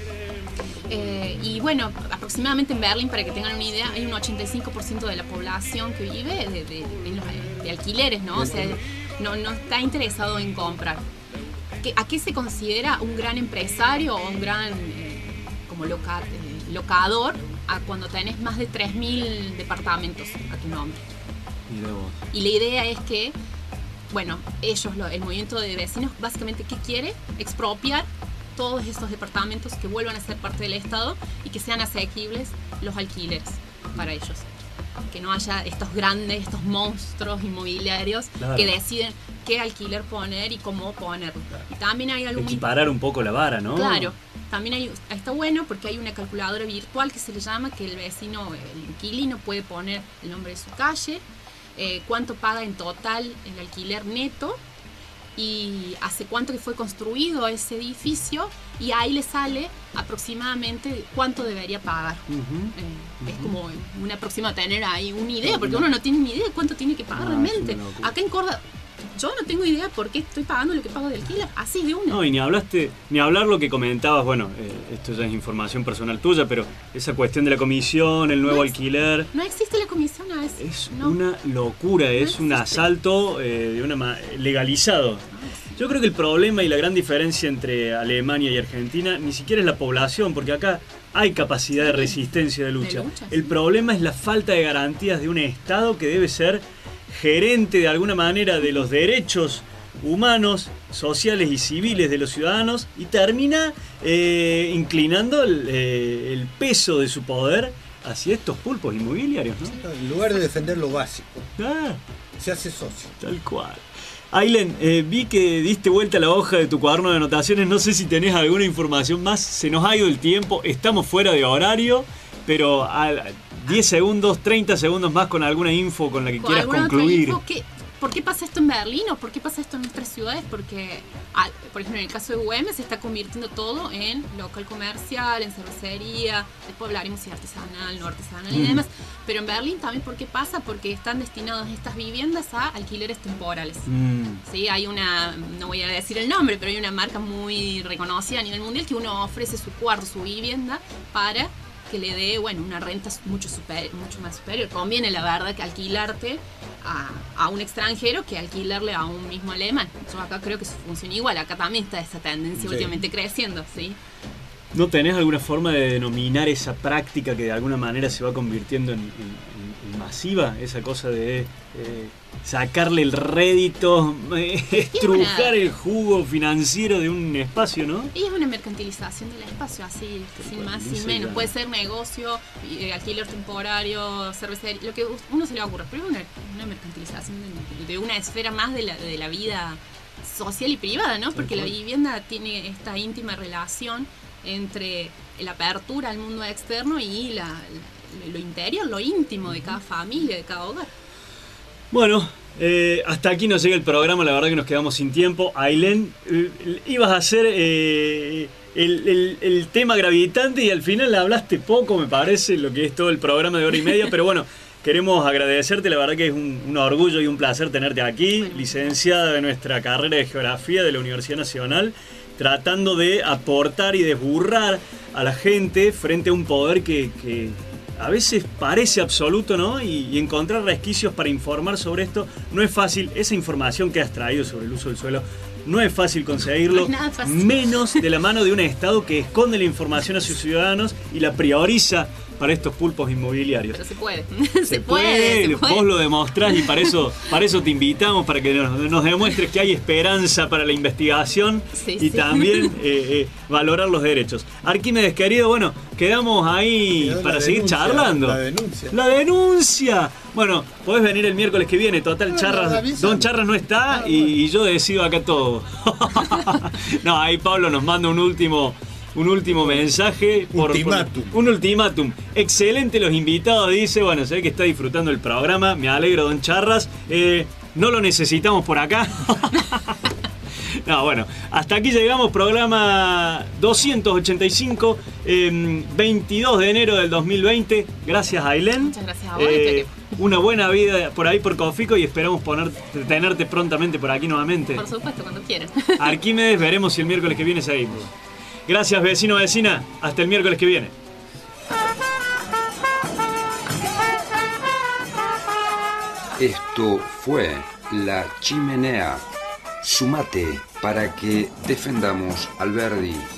Eh, y bueno, aproximadamente en Berlín, para que tengan una idea, hay un ochenta y cinco por ciento de la población que vive de, de, de, los, de alquileres, ¿no? O sea, no, no está interesado en comprar. ¿Qué, ¿A qué se considera un gran empresario o un gran eh, como loca, eh, locador a cuando tenés más de tres mil departamentos a tu nombre? Mira vos. Y la idea es que, bueno, ellos, lo, el movimiento de vecinos, básicamente, ¿qué quiere? Expropiar todos estos departamentos, que vuelvan a ser parte del Estado y que sean asequibles los alquileres para ellos. Que no haya estos grandes, estos monstruos inmobiliarios claro. que deciden qué alquiler poner y cómo ponerlo. Claro. Y también hay algo Equiparar muy... un poco la vara, ¿no? Claro. También hay, está bueno porque hay una calculadora virtual que se le llama, que el vecino, el inquilino puede poner el nombre de su calle, eh, cuánto paga en total el alquiler neto, y hace cuánto que fue construido ese edificio, y ahí le sale aproximadamente cuánto debería pagar. Uh-huh. Eh, uh-huh. Es como una próxima tener ahí una idea, porque uno no tiene ni idea de cuánto tiene que pagar no, realmente. Acá en Córdoba yo no tengo idea por qué estoy pagando lo que pago de alquiler, así de una. No, y ni hablaste, ni hablar lo que comentabas, bueno, eh, esto ya es información personal tuya, pero esa cuestión de la comisión, el nuevo no alquiler. No existe la comisión a veces. Es no. una locura, no es existe. un asalto eh, de una ma- legalizado. Yo creo que el problema y la gran diferencia entre Alemania y Argentina ni siquiera es la población, porque acá hay capacidad de resistencia, de lucha. De lucha sí. El problema es la falta de garantías de un Estado que debe ser gerente de alguna manera de los derechos humanos, sociales y civiles de los ciudadanos, y termina eh, inclinando el, eh, el peso de su poder hacia estos pulpos inmobiliarios, ¿no? En lugar de defender lo básico, ah, se hace socio. Tal cual. Aylen, eh, vi que diste vuelta la hoja de tu cuaderno de anotaciones, no sé si tenés alguna información más, se nos ha ido el tiempo, estamos fuera de horario, pero a diez segundos, treinta segundos más con alguna info con la que quieras concluir. Info, ¿qué, ¿Por qué pasa esto en Berlín o por qué pasa esto en nuestras ciudades? Porque, por ejemplo, en el caso de U M se está convirtiendo todo en local comercial, en cervecería, después hablaremos si artesanal, no artesanal mm. y demás. Pero en Berlín también, ¿por qué pasa? Porque están destinadas estas viviendas a alquileres temporales. Mm. ¿Sí? Hay una, no voy a decir el nombre, pero hay una marca muy reconocida a nivel mundial que uno ofrece su cuarto, su vivienda, para que le dé, bueno, una renta mucho, super, mucho más superior. Conviene, la verdad, que alquilarte a, a un extranjero que alquilarle a un mismo alemán. Yo acá creo que eso funciona igual. Acá también está esa tendencia sí. últimamente creciendo, ¿sí? ¿No tenés alguna forma de denominar esa práctica que de alguna manera se va convirtiendo en, en, en masiva? Esa cosa de eh, sacarle el rédito, eh, estrujar una... el jugo financiero de un espacio, ¿no? Y es una mercantilización del espacio, así, sin más, sin menos. Puede ser negocio, eh, alquiler temporario, cervecería, lo que uno se le ocurra, pero es una, una mercantilización de, de una esfera más de la, de la vida social y privada, ¿no? Porque la vivienda tiene esta íntima relación entre la apertura al mundo externo y la, la, lo interior, lo íntimo de cada familia, de cada hogar. Bueno, eh, hasta aquí nos llega el programa, la verdad que nos quedamos sin tiempo. Aylen, eh, ibas a hacer eh, el, el, el tema gravitante y al final hablaste poco, me parece, lo que es todo el programa de hora y media, pero bueno, queremos agradecerte, la verdad que es un, un orgullo y un placer tenerte aquí, bueno, licenciada de nuestra carrera de Geografía de la Universidad Nacional, tratando de aportar y desburrar a la gente frente a un poder que, que a veces parece absoluto, ¿no? Y, y encontrar resquicios para informar sobre esto no es fácil. Esa información que has traído sobre el uso del suelo no es fácil conseguirlo, no es menos de la mano de un Estado que esconde la información a sus ciudadanos y la prioriza para estos pulpos inmobiliarios. Pero se puede. Se, se, puede, puede, se puede. Vos lo demostrás y para eso, para eso te invitamos, para que nos, nos demuestres que hay esperanza para la investigación Sí, y sí. también eh, eh, valorar los derechos. Arquímedes, querido, bueno, quedamos ahí Quedó para la seguir denuncia, charlando. la denuncia. ¡La denuncia! Bueno, podés venir el miércoles que viene, total, No, Charras, no, avísame. Don Charras no está Ah, y, bueno. y yo decido acá todo. No, ahí Pablo nos manda un último... Un último mensaje. Por, Ultimátum. por- un ultimátum. Excelente los invitados, dice. Bueno, se ve que está disfrutando el programa. Me alegro, Don Charras. Eh, no lo necesitamos por acá. No, bueno, hasta aquí llegamos, programa doscientos ochenta y cinco, eh, veintidós de enero del dos mil veinte. Gracias, Ailén. Muchas gracias a vos, Eh, Peque. una buena vida por ahí por Cofico y esperamos poner, tenerte prontamente por aquí nuevamente. Por supuesto, cuando quieran. Arquímedes, veremos si el miércoles que viene seguimos. Gracias, vecino, vecina. Hasta el miércoles que viene. Esto fue La Chimenea. Sumate para que defendamos Alberdi.